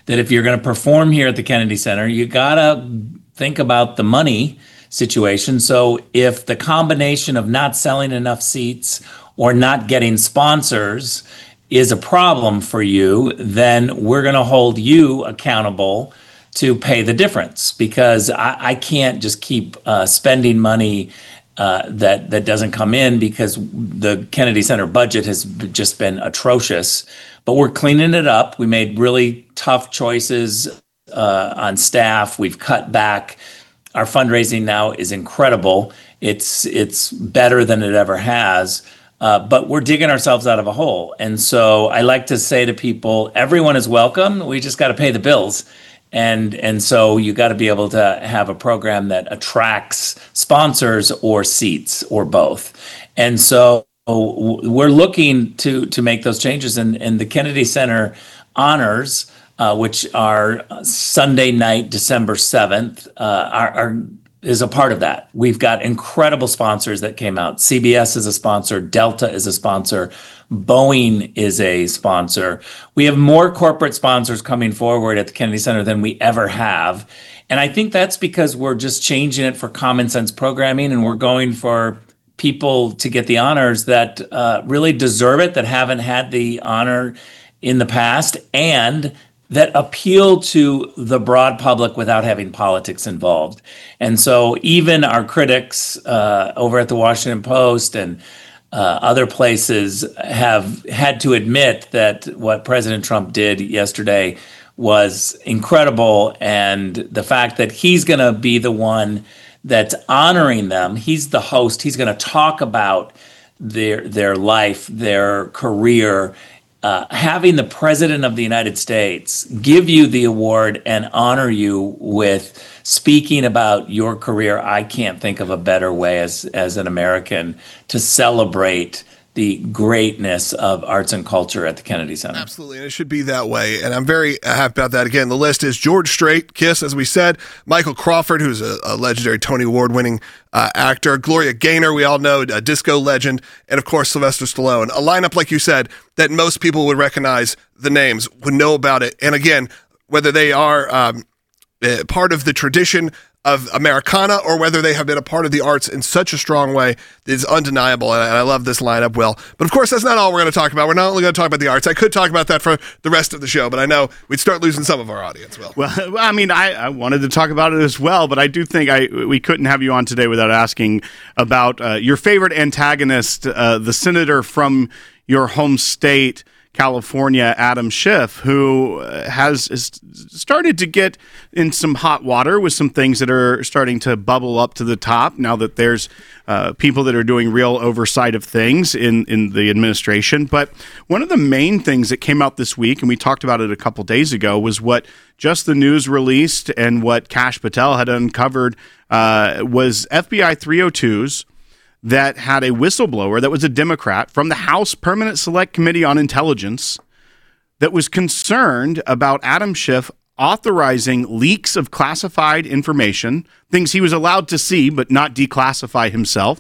that if you're going to perform here at the Kennedy Center, you got to think about the money situation. So if the combination of not selling enough seats or not getting sponsors is a problem for you, then we're going to hold you accountable to pay the difference, because I, I can't just keep uh, spending money uh, that that doesn't come in, because the Kennedy Center budget has just been atrocious. But we're cleaning it up. We made really tough choices uh, on staff. We've cut back. Our fundraising now is incredible. It's it's better than it ever has. Uh, but we're digging ourselves out of a hole. And so I like to say to people, everyone is welcome. We just got to pay the bills. And and so you got to be able to have a program that attracts sponsors or seats or both. And so we're looking to to make those changes. And, and the Kennedy Center Honors, uh, which are Sunday night, December seventh, uh, are, are is a part of that. We've got incredible sponsors that came out. C B S is a sponsor. Delta is a sponsor. Boeing is a sponsor. We have more corporate sponsors coming forward at the Kennedy Center than we ever have. And I think that's because we're just changing it for common sense programming, and we're going for people to get the honors that uh, really deserve it, that haven't had the honor in the past, and that appeal to the broad public without having politics involved. And so even our critics uh, over at the Washington Post and uh, other places have had to admit that what President Trump did yesterday was incredible. And the fact that he's going to be the one that's honoring them, he's the host, he's going to talk about their their life, their career. Uh, having the President of the United States give you the award and honor you with speaking about your career, I can't think of a better way as, as an American to celebrate the greatness of arts and culture at the Kennedy Center. Absolutely, and it should be that way. And I'm very happy about that. Again, the list is George Strait, Kiss, as we said, Michael Crawford, who's a, a legendary Tony Award-winning uh, actor, Gloria Gaynor, we all know, a disco legend, and of course, Sylvester Stallone. A lineup, like you said, that most people would recognize the names, would know about it. And again, whether they are um, uh, part of the tradition of Americana or whether they have been a part of the arts in such a strong way is undeniable. And I love this lineup, Will. But of course, that's not all we're going to talk about. We're not only going to talk about the arts. I could talk about that for the rest of the show, but I know we'd start losing some of our audience, Will. Well, I mean, I, I wanted to talk about it as well, but I do think I we couldn't have you on today without asking about uh, your favorite antagonist, uh, the senator from your home state, California, Adam Schiff, who has started to get in some hot water with some things that are starting to bubble up to the top now that there's uh, people that are doing real oversight of things in, in the administration. But one of the main things that came out this week, and we talked about it a couple days ago, was what Just the News released and what Kash Patel had uncovered uh, was F B I three oh twos that had a whistleblower that was a Democrat from the House Permanent Select Committee on Intelligence that was concerned about Adam Schiff authorizing leaks of classified information, things he was allowed to see but not declassify himself,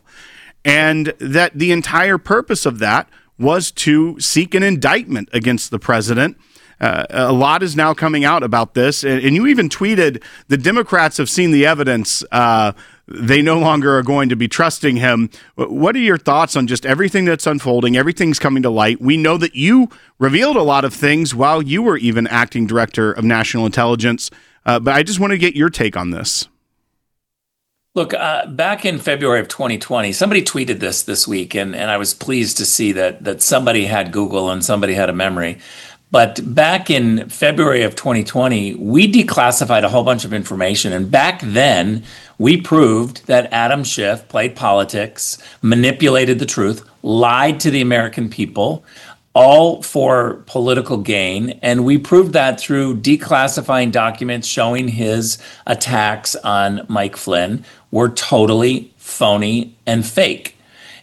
and that the entire purpose of that was to seek an indictment against the president. Uh, a lot is now coming out about this, and, and you even tweeted, the Democrats have seen the evidence, uh, they no longer are going to be trusting him. What are your thoughts on just everything that's unfolding? Everything's coming to light. We know that you revealed a lot of things while you were even acting director of national intelligence, uh, but I just want to get your take on this. Look, uh, back in February of twenty twenty, somebody tweeted this this week, and, and I was pleased to see that that somebody had Google and somebody had a memory. But back in February of twenty twenty, we declassified a whole bunch of information. And back then, we proved that Adam Schiff played politics, manipulated the truth, lied to the American people, all for political gain. And we proved that through declassifying documents showing his attacks on Mike Flynn were totally phony and fake.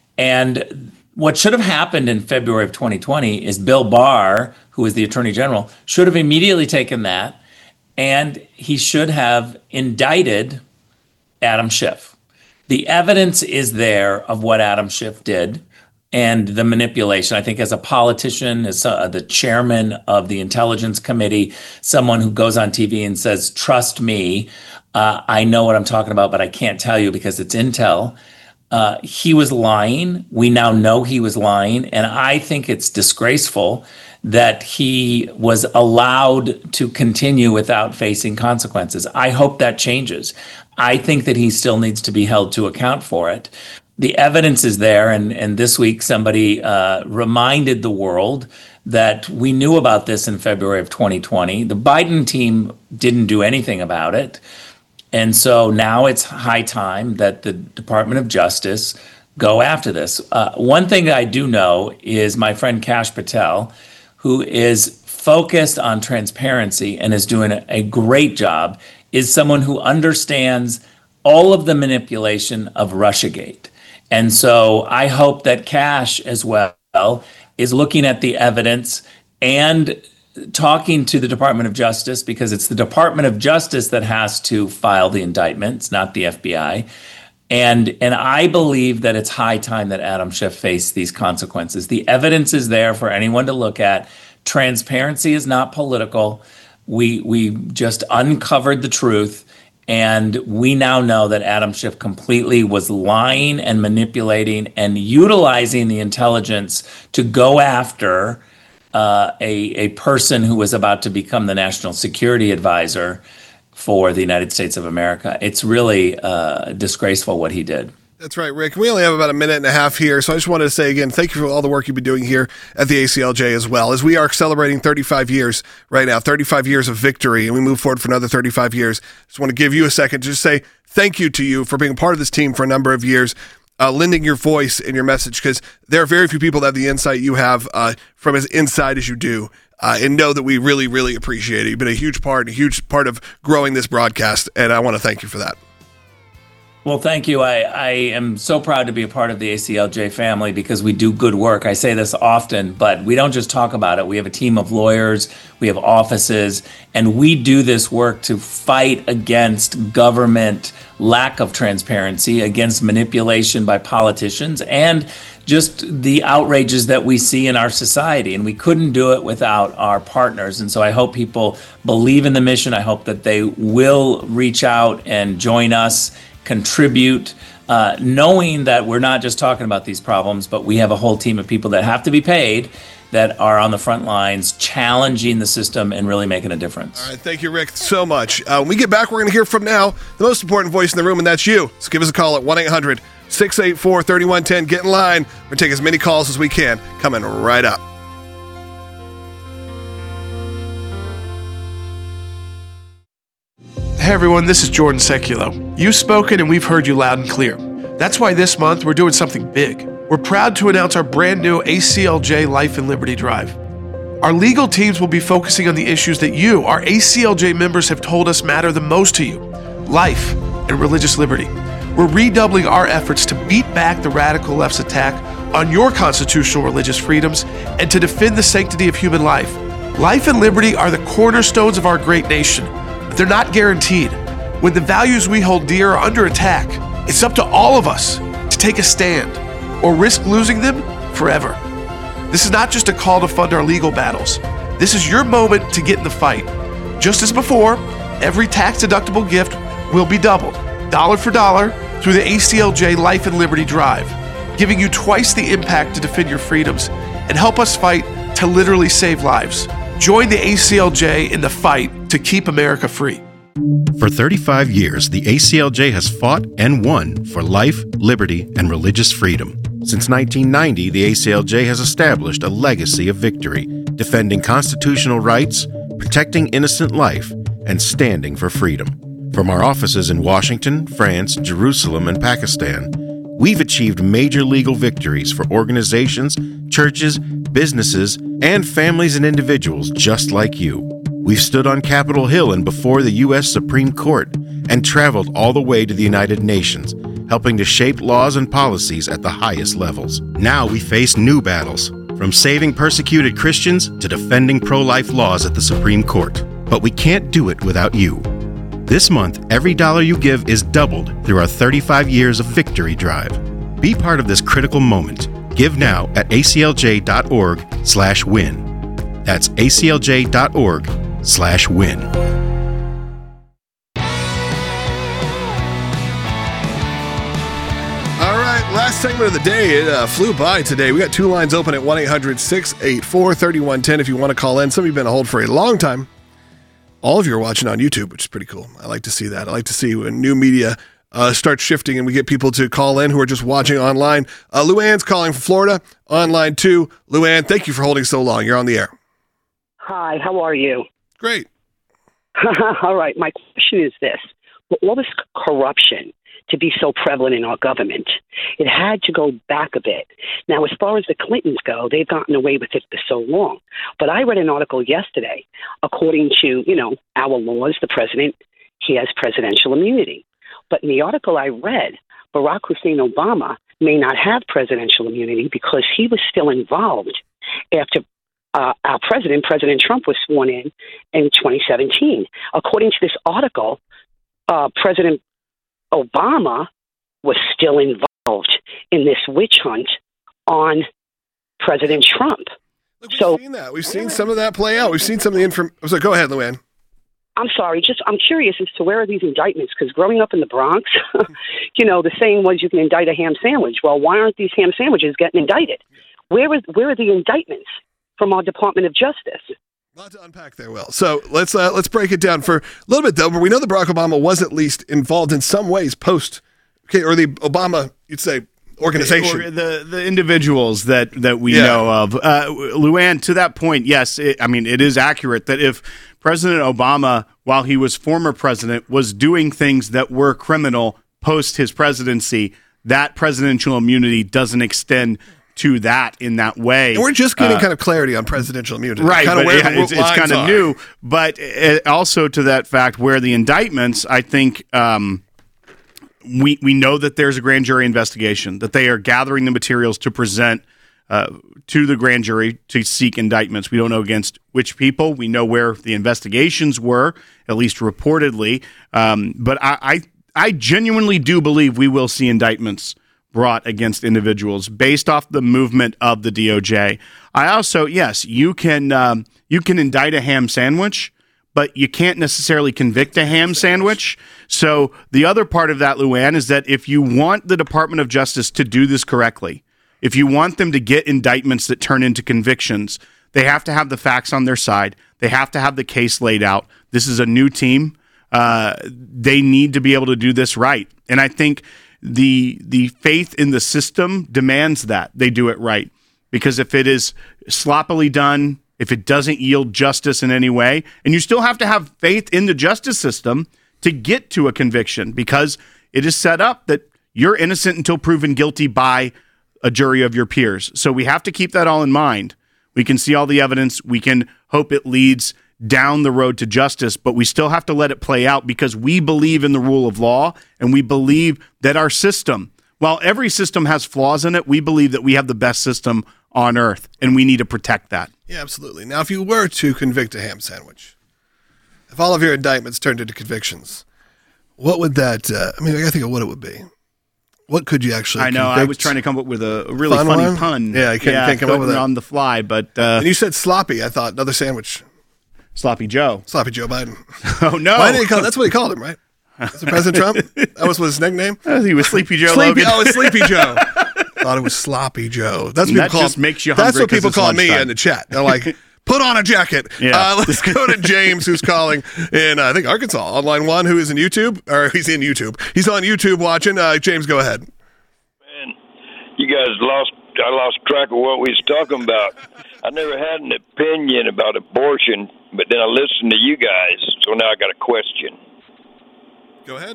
And what should have happened in February of twenty twenty is Bill Barr, who is the Attorney General, should have immediately taken that, and he should have indicted Adam Schiff. The evidence is there of what Adam Schiff did. and the manipulation. I think as a politician, as uh, the chairman of the Intelligence Committee, someone who goes on T V and says, trust me, uh, I know what I'm talking about, but I can't tell you because it's intel. Uh, he was lying. We now know he was lying. And I think it's disgraceful that he was allowed to continue without facing consequences. I hope that changes. I think that he still needs to be held to account for it. The evidence is there, and, and this week somebody uh, reminded the world that we knew about this in February of twenty twenty. The Biden team didn't do anything about it. And so now it's high time that the Department of Justice go after this. Uh, one thing I do know is my friend Kash Patel, who is focused on transparency and is doing a, a great job, is someone who understands all of the manipulation of Russiagate. And so I hope that Kash as well is looking at the evidence and talking to the Department of Justice, because it's the Department of Justice that has to file the indictments, not the F B I. And and I believe that it's high time that Adam Schiff face these consequences. The evidence is there for anyone to look at. Transparency is not political. We we just uncovered the truth, and we now know that Adam Schiff completely was lying and manipulating and utilizing the intelligence to go after uh, a a person who was about to become the national security advisor for the United States of America. It's really uh, disgraceful what he did. That's right, Rick. We only have about a minute and a half here, so I just wanted to say again, thank you for all the work you've been doing here at the A C L J as well, as we are celebrating thirty-five years right now, thirty-five years of victory, and we move forward for another thirty-five years. Just want to give you a second to just say thank you to you for being part of this team for a number of years, uh, lending your voice and your message, because there are very few people that have the insight you have uh, from as inside as you do. Uh, and know that we really, really appreciate it. You've been a huge part, a huge part of growing this broadcast, and I want to thank you for that. Well, thank you. I, I am so proud to be a part of the A C L J family because we do good work. I say this often, but we don't just talk about it. We have a team of lawyers, we have offices, and we do this work to fight against government lack of transparency, against manipulation by politicians, and just the outrages that we see in our society. And we couldn't do it without our partners. And so I hope people believe in the mission. I hope that they will reach out and join us, contribute, uh, knowing that we're not just talking about these problems, but we have a whole team of people that have to be paid that are on the front lines challenging the system and really making a difference. All right, thank you, Rick, so much. Uh, when we get back, we're going to hear from now the most important voice in the room, and that's you. So give us a call at one eight hundred six eight four three one one zero. Get in line. We're going to take as many calls as we can. Coming right up. Hey everyone, this is Jordan Seculo. You've spoken and we've heard you loud and clear. That's why this month we're doing something big. We're proud to announce our brand new A C L J Life and Liberty Drive. Our legal teams will be focusing on the issues that you, our A C L J members, have told us matter the most to you: life and religious liberty. We're redoubling our efforts to beat back the radical left's attack on your constitutional religious freedoms and to defend the sanctity of human life. Life and liberty are the cornerstones of our great nation, but they're not guaranteed. When the values we hold dear are under attack, it's up to all of us to take a stand or risk losing them forever. This is not just a call to fund our legal battles. This is your moment to get in the fight. Just as before, every tax-deductible gift will be doubled, dollar for dollar, through the A C L J Life and Liberty Drive, giving you twice the impact to defend your freedoms and help us fight to literally save lives. Join the A C L J in the fight to keep America free. For thirty-five years, the A C L J has fought and won for life, liberty, and religious freedom. Since nineteen ninety, the A C L J has established a legacy of victory, defending constitutional rights, protecting innocent life, and standing for freedom. From our offices in Washington, France, Jerusalem, and Pakistan, we've achieved major legal victories for organizations, churches, businesses, and families and individuals just like you. We've stood on Capitol Hill and before the U S Supreme Court and traveled all the way to the United Nations, helping to shape laws and policies at the highest levels. Now we face new battles, from saving persecuted Christians to defending pro-life laws at the Supreme Court. But we can't do it without you. This month, every dollar you give is doubled through our thirty-five years of Victory Drive. Be part of this critical moment. Give now at A C L J dot org slash win. That's A C L J dot org slash win. All right, last segment of the day. It uh, flew by today. We got two lines open at one eight hundred six eight four three one one zero if you want to call in. Some of you have been on hold for a long time. All of you are watching on YouTube, which is pretty cool. I like to see that. I like to see when new media uh, starts shifting and we get people to call in who are just watching online. Uh, Luann's calling from Florida, online too. Luann, thank you for holding so long. You're on the air. Hi, how are you? Great. All right, my question is this. With all this corruption to be so prevalent in our government, it had to go back a bit. Now, as far as the Clintons go, they've gotten away with it for so long. But I read an article yesterday, according to, you know, our laws, the president, he has presidential immunity. But in the article I read, Barack Hussein Obama may not have presidential immunity because he was still involved after uh, our president, President Trump, was sworn in in twenty seventeen. According to this article, uh, President Obama was still involved in this witch hunt on President Trump. Look, we've so, seen that. We've seen some of that play out. We've seen some of the information. So go ahead, Luann. I'm sorry, just I'm curious as to where are these indictments? Because growing up in the Bronx, you know, the saying was you can indict a ham sandwich. Well, why aren't these ham sandwiches getting indicted? Where is where are the indictments from our Department of Justice? A lot to unpack there, Will. So let's uh, let's break it down for a little bit, though. But we know that Barack Obama was at least involved in some ways post, okay, or the Obama, you'd say, organization. Or the the individuals that, that we Yeah. know of. Uh, Luann, to that point, yes, it, I mean, it is accurate that if President Obama, while he was former president, was doing things that were criminal post his presidency, that presidential immunity doesn't extend to that in that way. And we're just getting Uh, kind of clarity on presidential immunity. Right, kind of but where yeah, the it's, it's lines kind of are. new. But it, also to that fact, where the indictments, I think um, we we know that there's a grand jury investigation, that they are gathering the materials to present uh, to the grand jury to seek indictments. We don't know against which people. We know where the investigations were, at least reportedly. Um, but I, I I genuinely do believe we will see indictments brought against individuals based off the movement of the D O J. I also, yes, you can um, you can indict a ham sandwich, but you can't necessarily convict a ham sandwich. So the other part of that, Luann, is that if you want the Department of Justice to do this correctly, if you want them to get indictments that turn into convictions, they have to have the facts on their side. They have to have the case laid out. This is a new team. Uh, they need to be able to do this right. And I think the the faith in the system demands that they do it right. Because if it is sloppily done, if it doesn't yield justice in any way, and you still have to have faith in the justice system to get to a conviction, because it is set up that you're innocent until proven guilty by a jury of your peers. So we have to keep that all in mind. We can see all the evidence. We can hope it leads down the road to justice, but we still have to let it play out because we believe in the rule of law, and we believe that our system, while every system has flaws in it, we believe that we have the best system on earth, and we need to protect that. Yeah, absolutely. Now, if you were to convict a ham sandwich, if all of your indictments turned into convictions, what would that, uh, I mean, I gotta think of what it would be. What could you actually I know, convict? I was trying to come up with a really Fun funny one? pun. Yeah, I can't- can't come up with it it. on the fly, but uh, And you said sloppy, I thought, another sandwich. Sloppy Joe. Sloppy Joe Biden. Oh, no. Why did he call, that's what he called him, right? Is it President Trump? That was his nickname? He was Sleepy Joe Sleepy, Logan. oh, it's Sleepy Joe. Thought it was Sloppy Joe. That's what That people call just makes you That's hungry what 'cause people it's call me lunchtime. in the chat. They're like, put on a jacket. Yeah. Uh, let's go to James, who's calling in, uh, I think, Arkansas, on line one, who is in YouTube, or he's in YouTube. He's on YouTube watching. Uh, James, go ahead. Man, you guys lost, I lost track of what we was talking about. I never had an opinion about abortion, but then I listened to you guys, so now I got a question. Go ahead.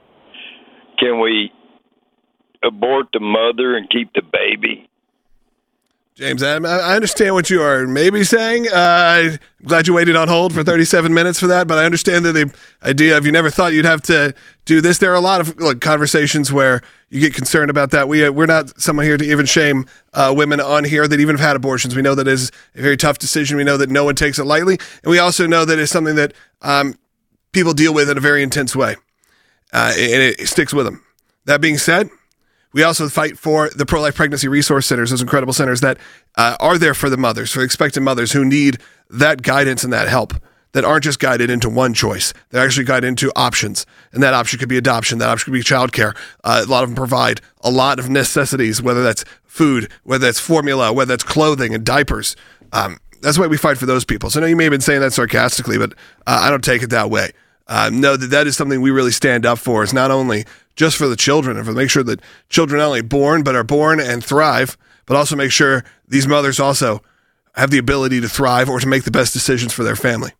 Can we abort the mother and keep the baby? James, I, I understand what you are maybe saying. Uh, I'm glad you waited on hold for thirty-seven minutes for that, but I understand that the idea of you never thought you'd have to do this. There are a lot of like, conversations where you get concerned about that. We, uh, we're not someone here to even shame uh, women on here that even have had abortions. We know that is a very tough decision. We know that no one takes it lightly. And we also know that it's something that um, people deal with in a very intense way, uh, and it, it sticks with them. That being said, We also fight for the pro-life pregnancy resource centers, those incredible centers that uh, are there for the mothers, for expectant mothers who need that guidance and that help, that aren't just guided into one choice. They're actually guided into options. And that option could be adoption. That option could be childcare. Uh, a lot of them provide a lot of necessities, whether that's food, whether that's formula, whether that's clothing and diapers. Um, that's why we fight for those people. So I know you may have been saying that sarcastically, but uh, I don't take it that way. Uh, know that that is something we really stand up for. It's not only just for the children and for make sure that children not only born, but are born and thrive, but also make sure these mothers also have the ability to thrive or to make the best decisions for their family.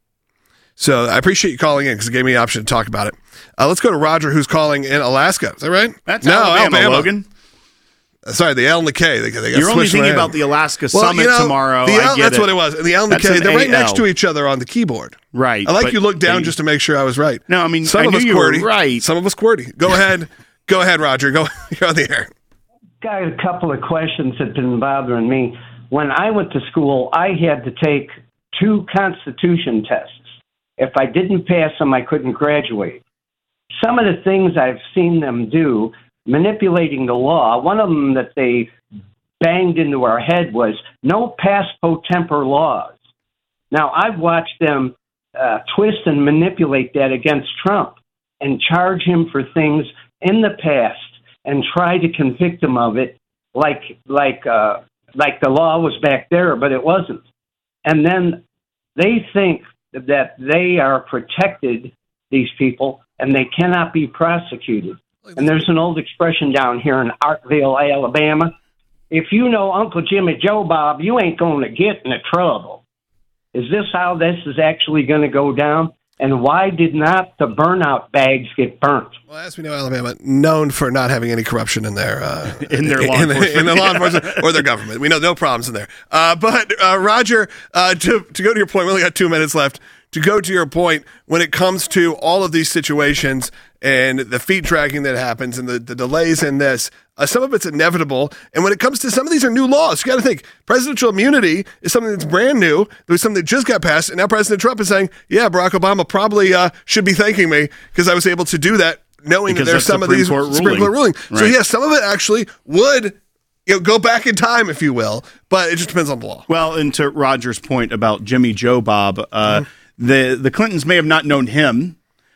So I appreciate you calling in because it gave me the option to talk about it. Uh, let's go to Roger, who's calling in Alaska. Is that right? That's no, Alabama, Alabama. Logan. Uh, sorry, the L and the K. They, they got You're only switched thinking around. about the Alaska Well, Summit you know, tomorrow. The L, I get that's it. what it was. And the L and the That's K, an they're right A L. next to each other on the keyboard. Right. I like but you look down they- just to make sure I was right. No, I mean, some I of knew us you were QWERTY. right. Some of us QWERTY. Go ahead. Go ahead, Roger. Go. You're on the air. Got a couple of questions that have been bothering me. When I went to school, I had to take two Constitution tests. If I didn't pass them, I couldn't graduate. Some of the things I've seen them do, manipulating the law, one of them that they banged into our head was no past pro tempore laws. Now, I've watched them uh, twist and manipulate that against Trump and charge him for things in the past and try to convict him of it like like uh, like the law was back there, but it wasn't. And then they think that they are protected, these people, and they cannot be prosecuted. And there's an old expression down here in Artville, Alabama. If you know Uncle Jimmy Joe Bob, you ain't going to get into trouble. Is this how this is actually going to go down? And why did not the burnout bags get burnt? Well, as we know, Alabama, known for not having any corruption in their uh, In their law in, enforcement. in the law enforcement or their government. We know no problems in there. Uh, but uh, Roger, uh, to to go to your point, we only got two minutes left. To go to your point, when it comes to all of these situations and the feet dragging that happens and the, the delays in this, uh, some of it's inevitable. And when it comes to some of these are new laws, you got to think presidential immunity is something that's brand new. It was something that just got passed. And now President Trump is saying, yeah, Barack Obama probably uh, should be thanking me because I was able to do that knowing Because that there's that's some of Supreme these Court Supreme Court ruling. ruling. So Right. yeah, some of it actually would you know, go back in time, if you will, but it just depends on the law. Well, and to Roger's point about Jimmy Joe Bob, uh, Mm-hmm. the the Clintons may have not known him,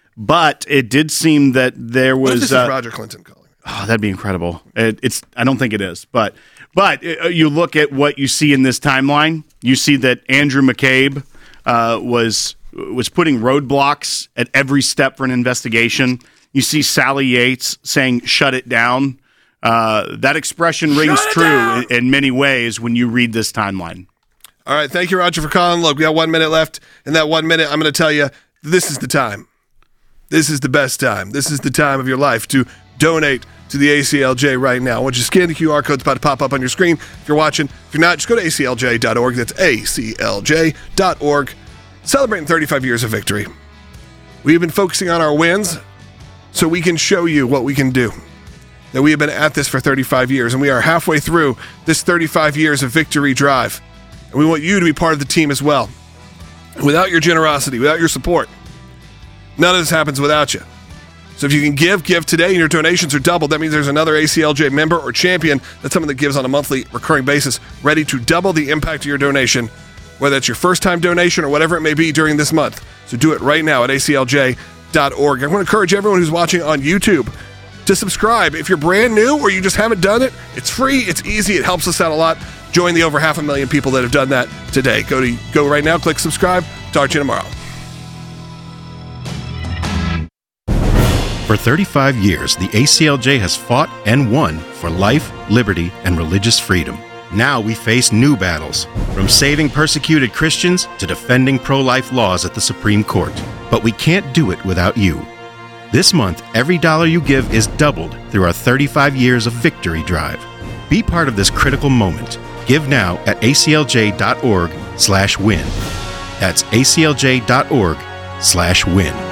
but it did seem that there What if was this uh, is Roger Clinton calling? Oh, that'd be incredible. It, it's. I don't think it is, but but uh, you look at what you see in this timeline. You see that Andrew McCabe uh, was was putting roadblocks at every step for an investigation. You see Sally Yates saying "shut it down." Uh, that expression rings true in, in many ways when you read this timeline. All right, thank you, Roger, for calling. Look, we got one minute left. In that one minute, I'm going to tell you this is the time. This is the best time. This is the time of your life to donate to the A C L J right now. I want you to scan the Q R code. It's about to pop up on your screen. If you're watching, if you're not, just go to A C L J dot org. That's A C L J dot org. Celebrating thirty-five years of victory. We have been focusing on our wins so we can show you what we can do. That we have been at this for thirty-five years, and we are halfway through this thirty-five years of victory drive. And we want you to be part of the team as well. Without your generosity, without your support, none of this happens without you. So if you can give, give today, and your donations are doubled. That means there's another A C L J member or champion, that's someone that gives on a monthly recurring basis, ready to double the impact of your donation, whether it's your first-time donation or whatever it may be during this month. So do it right now at A C L J dot org. I want to encourage everyone who's watching on YouTube to subscribe. If you're brand new or you just haven't done it, it's free, it's easy, it helps us out a lot. Join the over half a million people that have done that today. Go to go right now, click subscribe. Talk to you tomorrow. For thirty-five years, the A C L J has fought and won for life, liberty, and religious freedom. Now we face new battles, from saving persecuted Christians to defending pro-life laws at the Supreme Court. But we can't do it without you. This month, every dollar you give is doubled through our thirty-five years of victory drive. Be part of this critical moment. Give now at A C L J dot org slash win. That's A C L J dot org slash win.